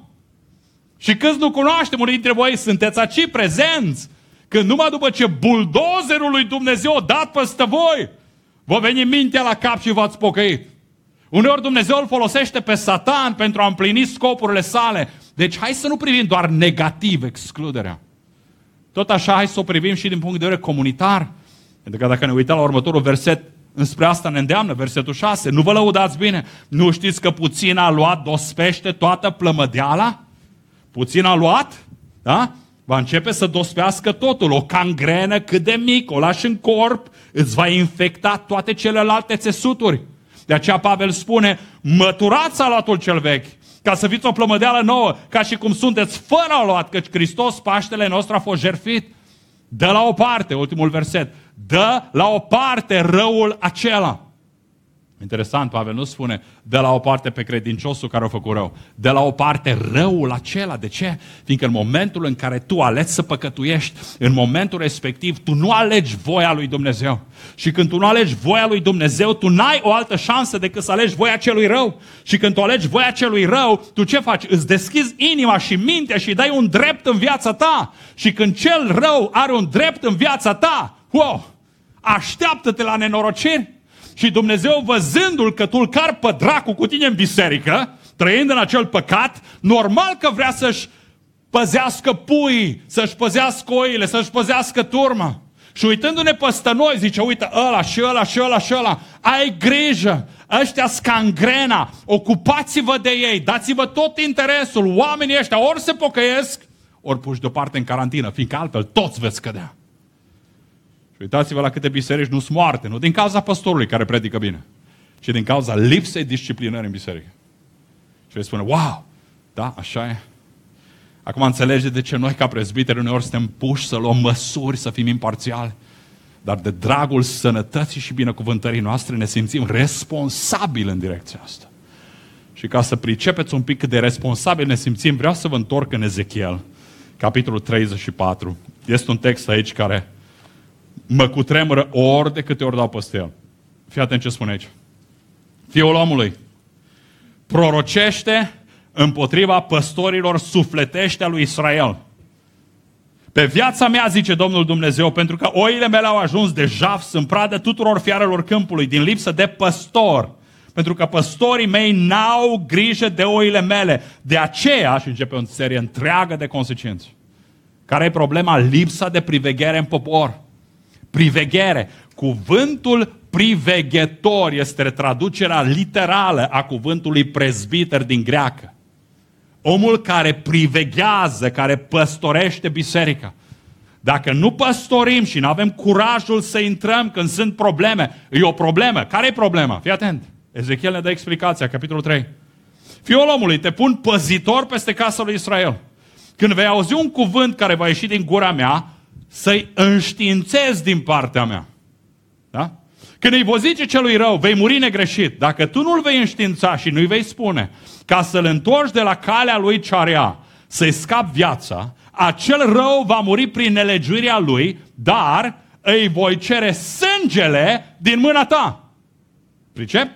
Și câți nu cunoaștem, unii dintre voi sunteți aici prezenți, când numai după ce buldozerul lui Dumnezeu a dat peste voi, vă veni mintea la cap și v-ați pocăit. Uneori Dumnezeu îl folosește pe Satan pentru a împlini scopurile sale. Deci hai să nu privim doar negativ excluderea. Tot așa hai să o privim și din punct de vedere comunitar. Pentru că dacă ne uităm la următorul verset, înspre asta ne îndeamnă, versetul șase. Nu vă lăudați bine. Nu știți că puțin a luat, dospește toată plămădeala? Puțin a luat, da? Va începe să dospească totul. O cangrenă cât de mică, o lași în corp, îți va infecta toate celelalte țesuturi. De aceea Pavel spune, măturați aluatul cel vechi, ca să fiți o plămădeală nouă, ca și cum sunteți fără aluat, căci Hristos, Paștele nostru, a fost jertfit. Dă la o parte, ultimul verset, dă la o parte răul acela. Interesant, Pavel nu spune, dă la o parte pe credinciosul care a făcut rău. Dă la o parte răul acela. De ce? Fiindcă în momentul în care tu alegi să păcătuiești, în momentul respectiv, tu nu alegi voia lui Dumnezeu. Și când tu nu alegi voia lui Dumnezeu, tu n-ai o altă șansă decât să alegi voia celui rău. Și când tu alegi voia celui rău, tu ce faci? Îți deschizi inima și mintea și îi dai un drept în viața ta. Și când cel rău are un drept în viața ta, wow, așteaptă-te la nenorociri. Și Dumnezeu, văzându-l că tu îl cari pe dracu cu tine în biserică, trăind în acel păcat, normal că vrea să-și păzească puii, să-și păzească oile, să-și păzească turma. Și uitându-ne peste noi, zice, uite, ăla și ăla și ăla și ăla, ai grijă, ăștia-s cangrena, ocupați-vă de ei, dați-vă tot interesul, oamenii ăștia ori se pocăiesc, ori puși deoparte în carantină, fiindcă altfel toți veți cădea. Și uitați-vă la câte biserici nu sunt moarte, nu din cauza păstorului care predică bine, ci din cauza lipsei disciplinării în biserică. Și vei spune, wow, da, așa e. Acum înțelege de ce noi ca prezbiteri uneori suntem puși să luăm măsuri, să fim imparțiali, dar de dragul sănătății și binecuvântării noastre ne simțim responsabili în direcția asta. Și ca să pricepeți un pic cât de responsabil ne simțim, vreau să vă întorc în Ezechiel, capitolul treizeci și patru. Este un text aici care mă cutremură ori de câte ori dau peste el. Fii atent ce spune aici. Fiul omului, prorocește împotriva păstorilor sufletești a lui Israel. Pe viața mea, zice Domnul Dumnezeu, pentru că oile mele au ajuns de jaf, sunt pradă tuturor fiarelor câmpului, din lipsă de păstor. Pentru că păstorii mei n-au grijă de oile mele. De aceea, și începe o serie întreagă de consecințe. Care e problema? Lipsa de priveghere în popor. Priveghere. Cuvântul priveghetor este traducerea literală a cuvântului prezbiter din greacă. Omul care priveghează, care păstorește biserica. Dacă nu păstorim și nu avem curajul să intrăm când sunt probleme, e o problemă. Care e problema? Fii atent. Ezechiel ne dă explicația, capitolul trei. Fiul omului, te pun păzitor peste casa lui Israel. Când vei auzi un cuvânt care va ieși din gura mea, să-i înștiințezi din partea mea. Da? Când îi voi zice celui rău, vei muri negreșit. Dacă tu nu-l vei înștiința și nu-i vei spune, ca să-l întorci de la calea lui ce rea, să-i scapi viața, acel rău va muri prin nelegiuirea lui, dar îi voi cere sângele din mâna ta. Pricep?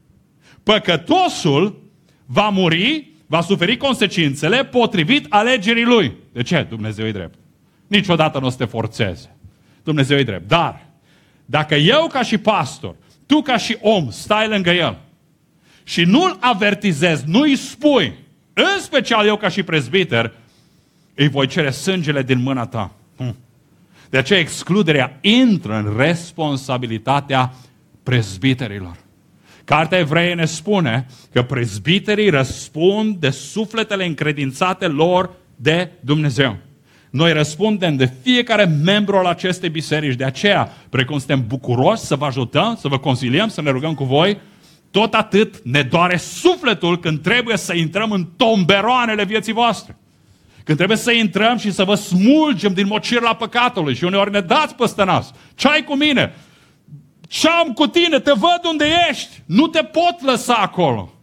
Păcătosul va muri, va suferi consecințele potrivit alegerii lui. De ce? Dumnezeu e drept. Niciodată nu o să te forțeze. Dumnezeu e drept. Dar, dacă eu ca și pastor, tu ca și om, stai lângă el și nu-l avertizezi, nu-i spui, în special eu ca și prezbiter, îi voi cere sângele din mâna ta. De aceea excluderea intră în responsabilitatea prezbiterilor. Cartea Evreii ne spune că prezbiterii răspund de sufletele încredințate lor de Dumnezeu. Noi răspundem de fiecare membru al acestei biserici. De aceea, precum suntem bucuroși să vă ajutăm, să vă consiliem, să ne rugăm cu voi, tot atât ne doare sufletul când trebuie să intrăm în tomberoanele vieții voastre. Când trebuie să intrăm și să vă smulgem din mocirla păcatului și uneori ne dați peste nas. Ce-ai cu mine? Ce-am cu tine? Te văd unde ești. Nu te pot lăsa acolo.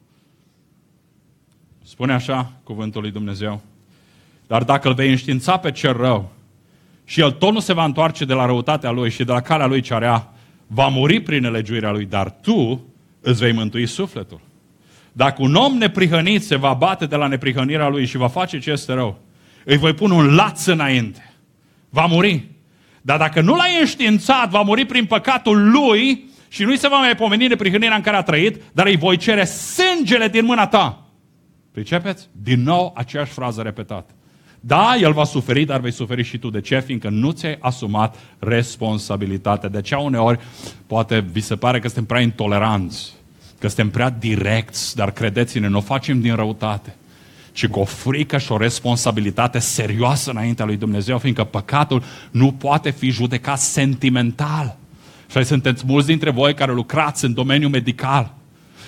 Spune așa cuvântul lui Dumnezeu. Dar dacă îl vei înștiința pe cel rău și el tot nu se va întoarce de la răutatea lui și de la calea lui ce rea, va muri prin nelegiuirea lui, dar tu îți vei mântui sufletul. Dacă un om neprihănit se va bate de la neprihănirea lui și va face ce este rău, îi voi pune un laț înainte. Va muri. Dar dacă nu l-ai înștiințat, va muri prin păcatul lui și nu-i se va mai pomeni neprihănirea în care a trăit, dar îi voi cere sângele din mâna ta. Pricepeți? Din nou aceeași frază repetată. Da, el va suferi, dar vei suferi și tu. De ce? Fiindcă nu ți-ai asumat responsabilitatea. De aceea uneori poate vi se pare că suntem prea intoleranți, că suntem prea direcți, dar credeți-ne, nu o facem din răutate, ci cu o frică și o responsabilitate serioasă înaintea lui Dumnezeu, fiindcă păcatul nu poate fi judecat sentimental. Și sunteți mulți dintre voi care lucrați în domeniul medical.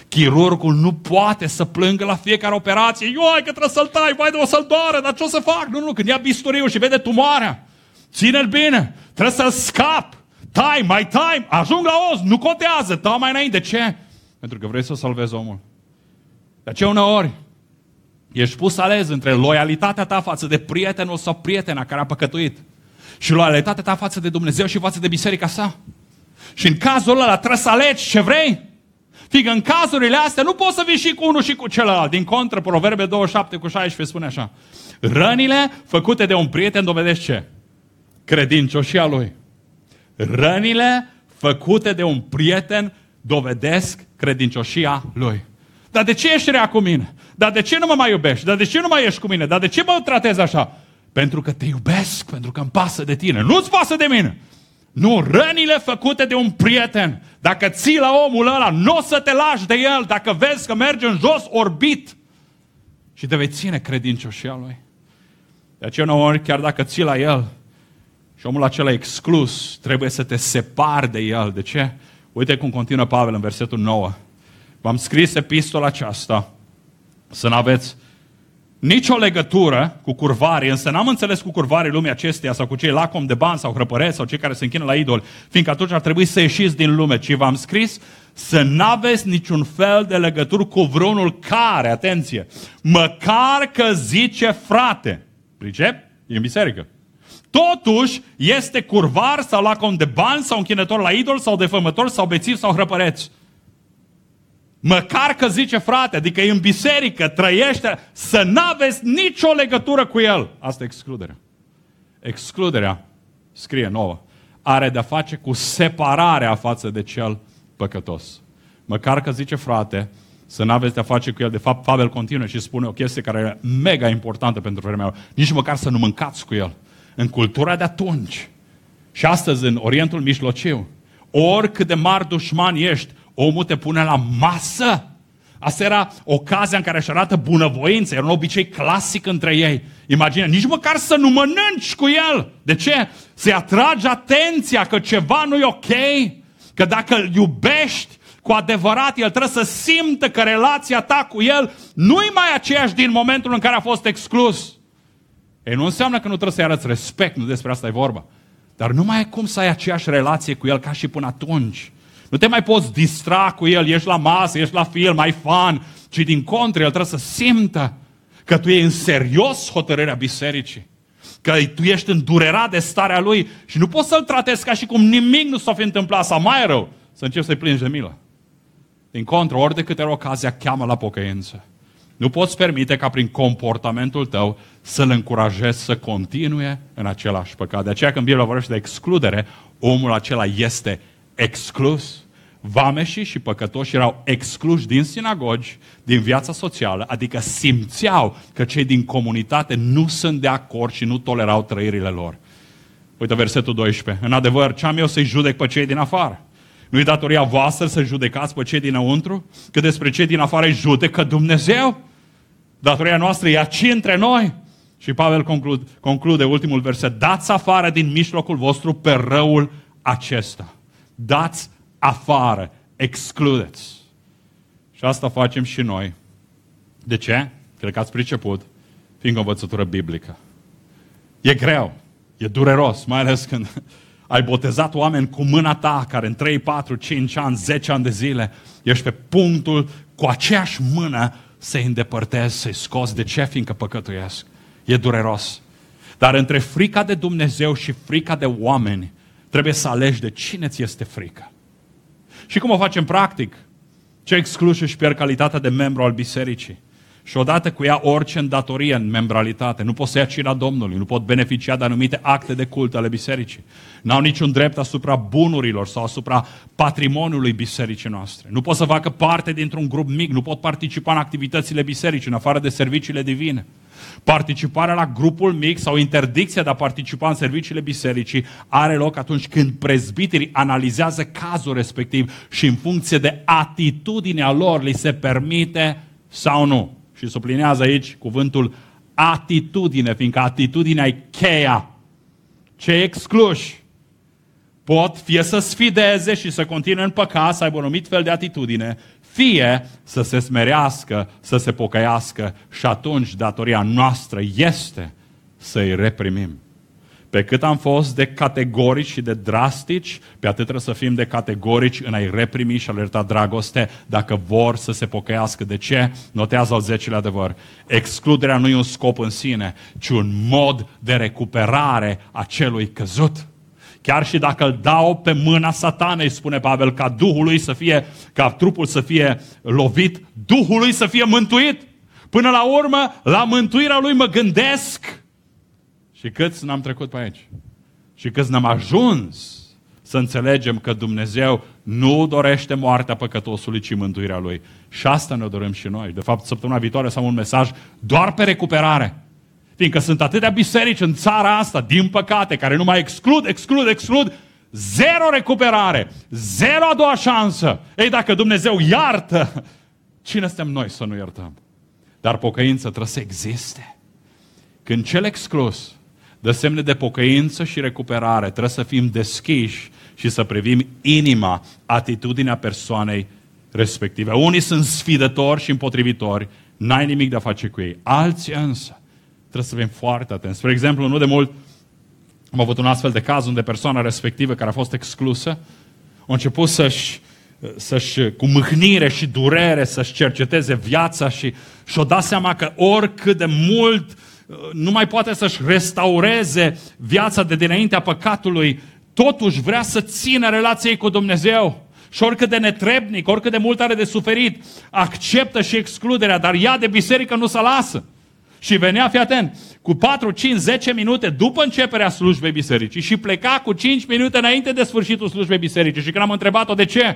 Chirurgul nu poate să plângă la fiecare operație. Ioi, că trebuie să-l tai, vai de o să-l doară, dar ce o să fac? Nu, nu, când ia bisturiul și vede tumoarea, ține-l bine, trebuie să-l scap. Tai, mai tai, ajung la os, nu contează, tai mai înainte. De ce? Pentru că vrei să salvezi omul. De aceea uneori ești pus să alegi între loialitatea ta față de prietenul sau prietena care a păcătuit și loialitatea ta față de Dumnezeu și față de biserica sa. Și în cazul ăla trebuie să alegi ce vrei. Fiindcă în cazurile astea nu poți să vii și cu unul și cu celălalt. Din contră, Proverbe douăzeci și șapte cu șaisprezece spune așa: rănile făcute de un prieten dovedesc ce? Credincioșia lui. Rănile făcute de un prieten dovedesc credincioșia lui. Dar de ce ești rea cu mine? Dar de ce nu mă mai iubești? Dar de ce nu mai ești cu mine? Dar de ce mă tratezi așa? Pentru că te iubesc, pentru că îmi pasă de tine. Nu-ți pasă de mine! Nu, rănile făcute de un prieten. Dacă ții la omul ăla, nu o să te lași de el. Dacă vezi că merge în jos, orbit. Și te vei ține credincioșia lui. De aceea uneori, chiar dacă ții la el și omul acela exclus, trebuie să te separi de el. De ce? Uite cum continuă Pavel în versetul nouă. V-am scris epistola aceasta să n-aveți nicio legătură cu curvarii, însă n-am înțeles cu curvarii lumii acesteia sau cu cei lacomi de bani sau hrăpăreți sau cei care se închină la idoli, fiindcă atunci ar trebui să ieșiți din lume, ci v-am scris să n-aveți niciun fel de legătură cu vreunul care, atenție, măcar că zice frate, pricep? E în biserică. Totuși este curvar sau lacom de bani sau închinător la idol sau defămător sau bețiv sau hrăpăreț. Măcar că zice frate, adică e în biserică, trăiește, să n-aveți nicio legătură cu el. Asta e excluderea. Excluderea, scrie nouă, are de-a face cu separarea față de cel păcătos. Măcar că zice frate, să n-aveți de-a face cu el. De fapt, Pavel continuă și spune o chestie care e mega importantă pentru vremea. Nici măcar să nu mâncați cu el. În cultura de atunci și astăzi în Orientul Mijlociu, oricât de mari dușmani ești, omul te pune la masă. Asta era ocazia în care își arată bunăvoință. Era un obicei clasic între ei. Imagine, nici măcar să nu mănânci cu el. De ce? Să-i atragi atenția că ceva nu e ok. Că dacă îl iubești cu adevărat, el trebuie să simtă că relația ta cu el nu-i mai aceeași din momentul în care a fost exclus. Ei, nu înseamnă că nu trebuie să-i arăți respect, nu despre asta e vorba. Dar nu mai ai cum să ai aceeași relație cu el ca și până atunci. Nu te mai poți distra cu el, ești la masă, ești la film, ai fan, ci din contră, el trebuie să simtă că tu iei în serios hotărârea bisericii, că tu ești îndurerat de starea lui și nu poți să-l tratezi ca și cum nimic nu s-a fi întâmplat, sau mai rău, să începi să-i plângi de milă. Din contră, ori de câte ori ocazia, cheamă la pocăință. Nu poți permite ca prin comportamentul tău să-l încurajezi să continue în același păcat. De aceea când Biblia vorbește de excludere, omul acela este exclus. Vameșii și păcătoși erau excluși din sinagogi, din viața socială, adică simțeau că cei din comunitate nu sunt de acord și nu tolerau trăirile lor. Uite versetul doisprezece. În adevăr, ce am eu să-i judec pe cei din afară? Nu-i datoria voastră să judecați pe cei dinăuntru? Că despre cei din afară îi judecă Dumnezeu? Datoria noastră e aici între noi. Și Pavel conclude, conclude ultimul verset. Dați afară din mijlocul vostru pe răul acesta. Dați afară. Excludeți. Și asta facem și noi. De ce? Cred că ați priceput. Fiindcă o învățătură biblică. E greu. E dureros. Mai ales când ai botezat oameni cu mâna ta, care în trei, patru, cinci ani, zece ani de zile, ești pe punctul cu aceeași mână să-i îndepărtezi, să-i scoți. De ce? Fiindcă păcătuiesc. E dureros. Dar între frica de Dumnezeu și frica de oameni, trebuie să alegi de cine ți este frică. Și cum o facem practic? Ce excluși își pierd calitatea de membru al bisericii. Și odată cu ea orice îndatorie în membralitate. Nu pot să ia cina Domnului, nu pot beneficia de anumite acte de cult ale bisericii. N-au niciun drept asupra bunurilor sau asupra patrimoniului bisericii noastre. Nu pot să facă parte dintr-un grup mic, nu pot participa în activitățile bisericii, în afară de serviciile divine. Participarea la grupul mic sau interdicția de a participa în serviciile bisericii are loc atunci când prezbiterii analizează cazul respectiv și în funcție de atitudinea lor li se permite sau nu. Și sublinează aici cuvântul atitudine, fiindcă atitudinea e cheia. Cei excluși pot fie să sfideze și să continue în păcat, să aibă un anumit fel de atitudine, fie să se smerească, să se pocăiască și atunci datoria noastră este să-i reprimim. Pe cât am fost de categorici și de drastici, pe atât trebuie să fim de categorici în a-i reprimi și a le arăta dragoste dacă vor să se pocăiască. De ce? Notează al zecelea adevăr. Excluderea nu e un scop în sine, ci un mod de recuperare a celui căzut. Chiar și dacă îl dau pe mâna Satanei, spune Pavel, ca Duhul lui să fie, ca trupul să fie lovit, Duhul lui să fie mântuit. Până la urmă, la mântuirea lui mă gândesc. Și câți n-am trecut pe aici? Și câți n-am ajuns să înțelegem că Dumnezeu nu dorește moartea păcătosului, ci mântuirea lui. Și asta ne dorim și noi. De fapt, săptămâna viitoare să am un mesaj doar pe recuperare. Fiindcă sunt atâtea biserici în țara asta, din păcate, care numai exclud, exclud, exclud, zero recuperare, zero a doua șansă. Ei, dacă Dumnezeu iartă, cine suntem noi să nu iertăm? Dar pocăință trebuie să existe. Când cel exclus dă semne de pocăință și recuperare, trebuie să fim deschiși și să privim inima, atitudinea persoanei respective. Unii sunt sfidători și împotrivitori, n-ai nimic de a face cu ei. Alții însă trebuie să fim foarte atenți. Spre exemplu, nu de mult am avut un astfel de caz unde persoana respectivă care a fost exclusă a început să-și, să-și cu mâhnire și durere să-și cerceteze viața și și-o dat seama că oricât de mult nu mai poate să-și restaureze viața de dinaintea păcatului, totuși vrea să țină relația ei cu Dumnezeu. Și oricât de netrebnic, oricât de mult are de suferit, acceptă și excluderea, dar ea de biserică nu se lasă. Și venea, fii atent, cu patru, cinci, zece minute după începerea slujbei bisericii și pleca cu cinci minute înainte de sfârșitul slujbei bisericii. Și când am întrebat-o de ce,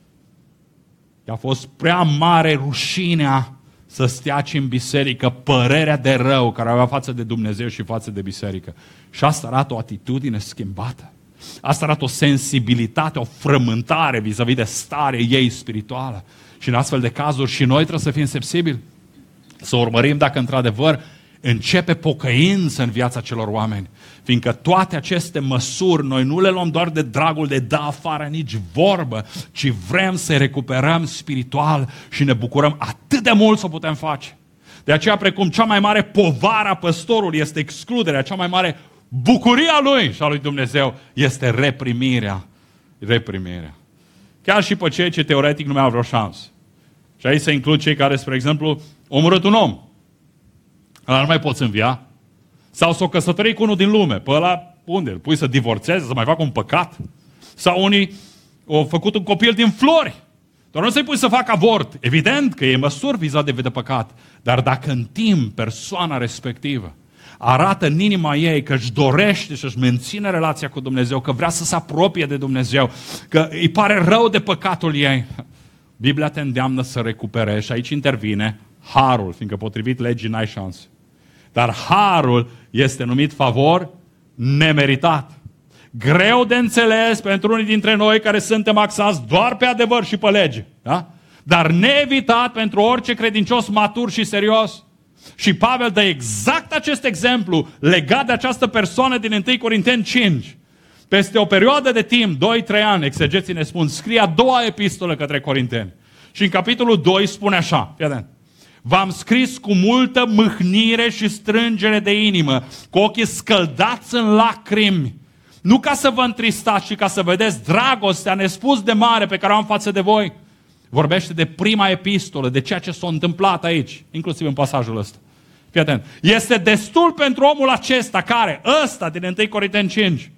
i-a fost prea mare rușinea să stea în biserică, părerea de rău care avea față de Dumnezeu și față de biserică. Și asta arată o atitudine schimbată. Asta arată o sensibilitate, o frământare vis-a-vis de starea ei spirituală. Și în astfel de cazuri și noi trebuie să fim sensibili. Să urmărim dacă într-adevăr începe pocăință în viața celor oameni. Fiindcă toate aceste măsuri noi nu le luăm doar de dragul de da afară nici vorbă, ci vrem să recuperăm spiritual și ne bucurăm atât de mult să o putem face. De aceea, precum cea mai mare povară a păstorului este excluderea, cea mai mare bucurie a lui și a lui Dumnezeu este reprimirea. Reprimirea. Chiar și pe cei ce teoretic nu mai au vreo șansă. Și aici se includ cei care, spre exemplu, omorât un om. Ăla nu mai poți învia. Sau s-o căsătorit cu unul din lume. Pe ăla, unde? Îl pui să divorțeze, să mai facă un păcat? Sau unii au făcut un copil din flori. Doar nu să-i pui să facă avort. Evident că e măsuri vis-a-vis de păcat. Dar dacă în timp persoana respectivă arată în inima ei că își dorește și își menține relația cu Dumnezeu, că vrea să se apropie de Dumnezeu, că îi pare rău de păcatul ei, Biblia te îndeamnă să recuperezi și aici intervine harul, fiindcă potrivit legii n-ai șanse. Dar harul este numit favor nemeritat. Greu de înțeles pentru unii dintre noi care suntem axați doar pe adevăr și pe lege. Da? Dar neevitat pentru orice credincios matur și serios. Și Pavel dă exact acest exemplu legat de această persoană din întâi Corinteni cinci. Peste o perioadă de timp, doi trei ani, exegeții ne spun, scrie a doua epistolă către Corinteni. Și în capitolul doi spune așa, fii atent. V-am scris cu multă mâhnire și strângere de inimă, cu ochii scăldați în lacrimi, nu ca să vă întristați, ci ca să vedeți dragostea nespus de mare pe care o am față de voi. Vorbește de prima epistolă, de ceea ce s-a întâmplat aici, inclusiv în pasajul ăsta. Fii atent. Este destul pentru omul acesta, care, ăsta din întâi Corinteni cinci,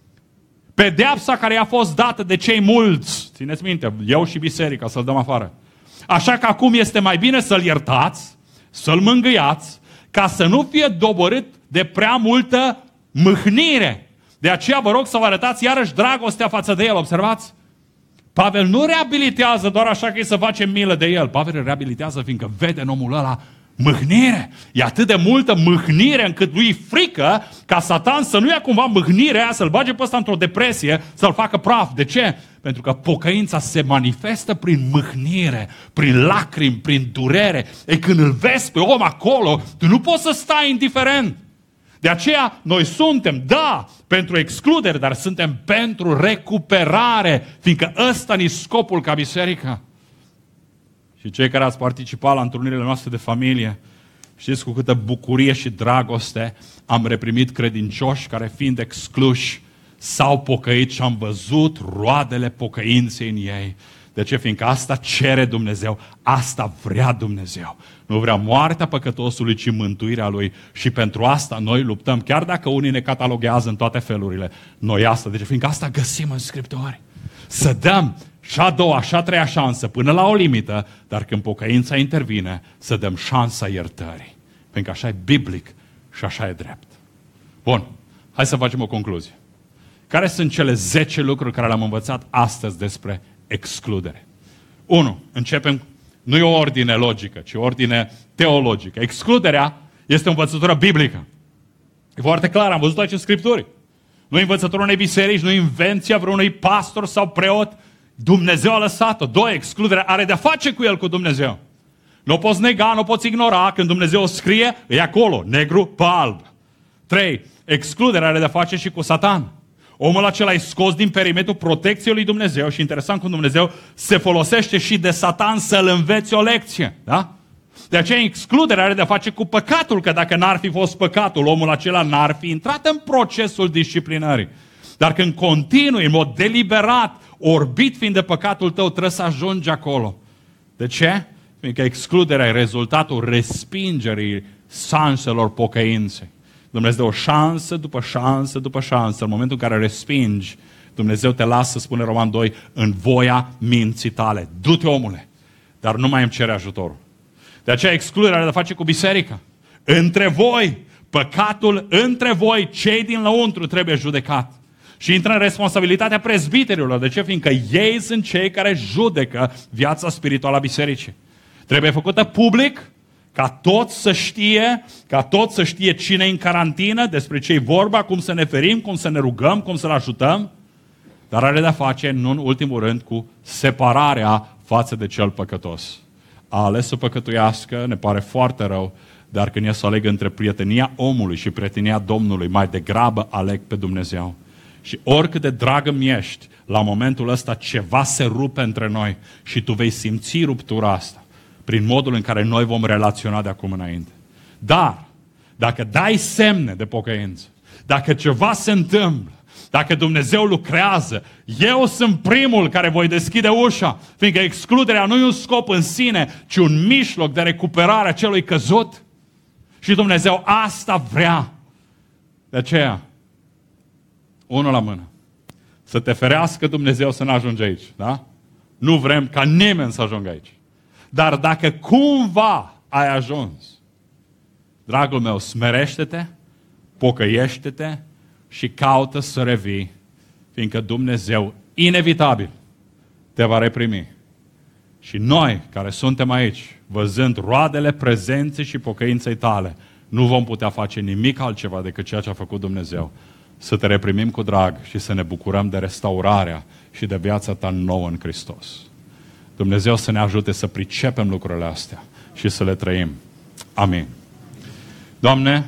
pedeapsa care i-a fost dată de cei mulți, țineți minte, eu și biserica, să-l dăm afară. Așa că acum este mai bine să-l iertați, să-l mângâiați, ca să nu fie doborât de prea multă mâhnire. De aceea vă rog să vă arătați iarăși dragostea față de el, observați? Pavel nu reabilitează doar așa că e să facem milă de el. Pavel îl reabilitează fiindcă vede în omul ăla mâhnire. E atât de multă mâhnire încât lui frică ca Satan să nu ia cumva mâhnirea aia, să-l bage pe ăsta într-o depresie, să-l facă praf. De ce? Pentru că pocăința se manifestă prin mâhnire, prin lacrimi, prin durere. E când îl vezi pe om acolo, tu nu poți să stai indiferent. De aceea noi suntem, da, pentru excludere, dar suntem pentru recuperare, fiindcă ăsta e scopul ca biserică. Și cei care ați participat la întrunirile noastre de familie, știți cu câtă bucurie și dragoste am reprimit credincioși care, fiind excluși, s-au pocăit și am văzut roadele pocăinței în ei. De ce? Fiindcă asta cere Dumnezeu, asta vrea Dumnezeu. Nu vrea moartea păcătosului, ci mântuirea lui. Și pentru asta noi luptăm, chiar dacă unii ne cataloghează în toate felurile. Noi asta, de ce? Fiindcă asta găsim în Scripturi. Să dăm și a doua, și a treia șansă până la o limită, dar când pocăința intervine, să dăm șansa iertării. Pentru că așa e biblic și așa e drept. Bun, hai să facem o concluzie. Care sunt cele zece lucruri care le-am învățat astăzi despre excludere? unu. Începem, nu e o ordine logică, ci o ordine teologică. Excluderea este o învățătură biblică. E foarte clar, am văzut aici în Scripturi. Nu e învățătura unei biserici, nu e invenția vreunui pastor sau preot. Dumnezeu a lăsat-o. Doi, excluderea are de-a face cu el, cu Dumnezeu. Nu o poți nega, nu o poți ignora. Când Dumnezeu o scrie, e acolo, negru pe alb. Trei, excluderea are de-a face și cu Satan. Omul acela e scos din perimetrul protecției lui Dumnezeu și interesant cum Dumnezeu se folosește și de Satan să-l învețe o lecție. Da? De aceea excluderea are de-a face cu păcatul, că dacă n-ar fi fost păcatul, omul acela n-ar fi intrat în procesul disciplinării. Dar când continui în mod deliberat, orbit fiind de păcatul tău, trebuie să ajungi acolo. De ce? Pentru că excluderea e rezultatul respingerii șanselor pocăinței. Dumnezeu dă o șansă după șansă după șansă. În momentul în care respingi, Dumnezeu te lasă, spune Roman doi, în voia minții tale. Du-te, omule, dar nu mai îmi cere ajutorul. De aceea excluderea are de face cu biserica. Între voi, păcatul între voi, cei din lăuntru, trebuie judecat. Și intră în responsabilitatea prezbiterilor. De ce? Fiindcă ei sunt cei care judecă viața spirituală a bisericii. Trebuie făcută public, ca toți să știe, ca toți să știe cine e în carantină, despre ce e vorba, cum să ne ferim, cum să ne rugăm, cum să-l ajutăm, dar are de-a face, nu în ultimul rând, cu separarea față de cel păcătos. A ales să păcătuiască, ne pare foarte rău, dar când e să aleg între prietenia omului și prietenia Domnului, mai degrabă aleg pe Dumnezeu. Și oricât de drag îmi ești, la momentul ăsta ceva se rupe între noi și tu vei simți ruptura asta prin modul în care noi vom relaționa de acum înainte. Dar, dacă dai semne de pocăință, dacă ceva se întâmplă, dacă Dumnezeu lucrează, eu sunt primul care voi deschide ușa, fiindcă excluderea nu e un scop în sine, ci un mijloc de recuperare a celui căzut. Și Dumnezeu asta vrea. De aceea, unul la mână, să te ferească Dumnezeu să nu ajungi aici. Da? Nu vrem ca nimeni să ajungă aici. Dar dacă cumva ai ajuns, dragul meu, smerește-te, pocăiește-te și caută să revii, fiindcă Dumnezeu, inevitabil, te va reprimi. Și noi, care suntem aici, văzând roadele prezenței și pocăinței tale, nu vom putea face nimic altceva decât ceea ce a făcut Dumnezeu. Să te reprimim cu drag și să ne bucurăm de restaurarea și de viața ta nouă în Hristos. Dumnezeu să ne ajute să pricepem lucrurile astea și să le trăim. Amin. Doamne,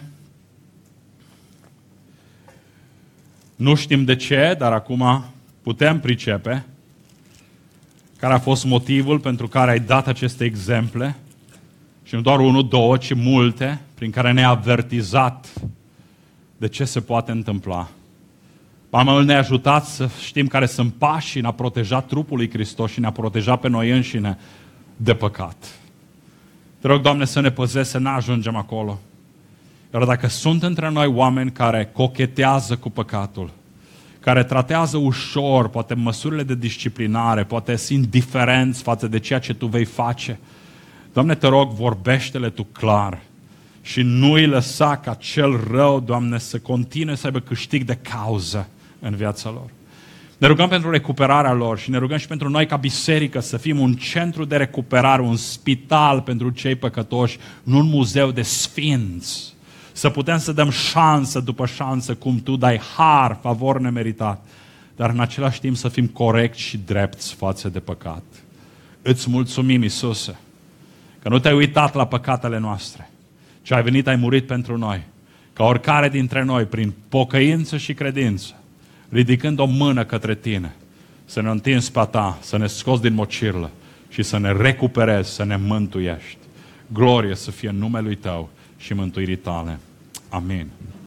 nu știm de ce, dar acum putem pricepe care a fost motivul pentru care ai dat aceste exemple și nu doar unul, două, ci multe, prin care ne-ai avertizat de ce se poate întâmpla. Mama, ne-a ajutat să știm care sunt pașii în a proteja trupul lui Hristos și ne-a protejat pe noi înșine de păcat. Te rog, Doamne, să ne păzești, să nu ajungem acolo. Iar dacă sunt între noi oameni care cochetează cu păcatul, care tratează ușor, poate măsurile de disciplinare, poate sunt indiferenți față de ceea ce Tu vei face, Doamne, te rog, vorbește-le Tu clar și nu-i lăsa ca cel rău, Doamne, să continue să aibă câștig de cauză în viața lor. Ne rugăm pentru recuperarea lor și ne rugăm și pentru noi ca biserică să fim un centru de recuperare, un spital pentru cei păcătoși, nu un muzeu de sfinți. Să putem să dăm șansă după șansă, cum Tu dai har, favor nemeritat, dar în același timp să fim corecți și drepți față de păcat. Îți mulțumim, Iisuse, că nu te-ai uitat la păcatele noastre, ci ai venit, ai murit pentru noi, ca oricare dintre noi, prin pocăință și credință, ridicând o mână către Tine, să ne întinzi pe a Ta, să ne scoți din mocirlă și să ne recuperezi, să ne mântuiești. Glorie să fie în numele Tău și mântuirii Tale. Amin.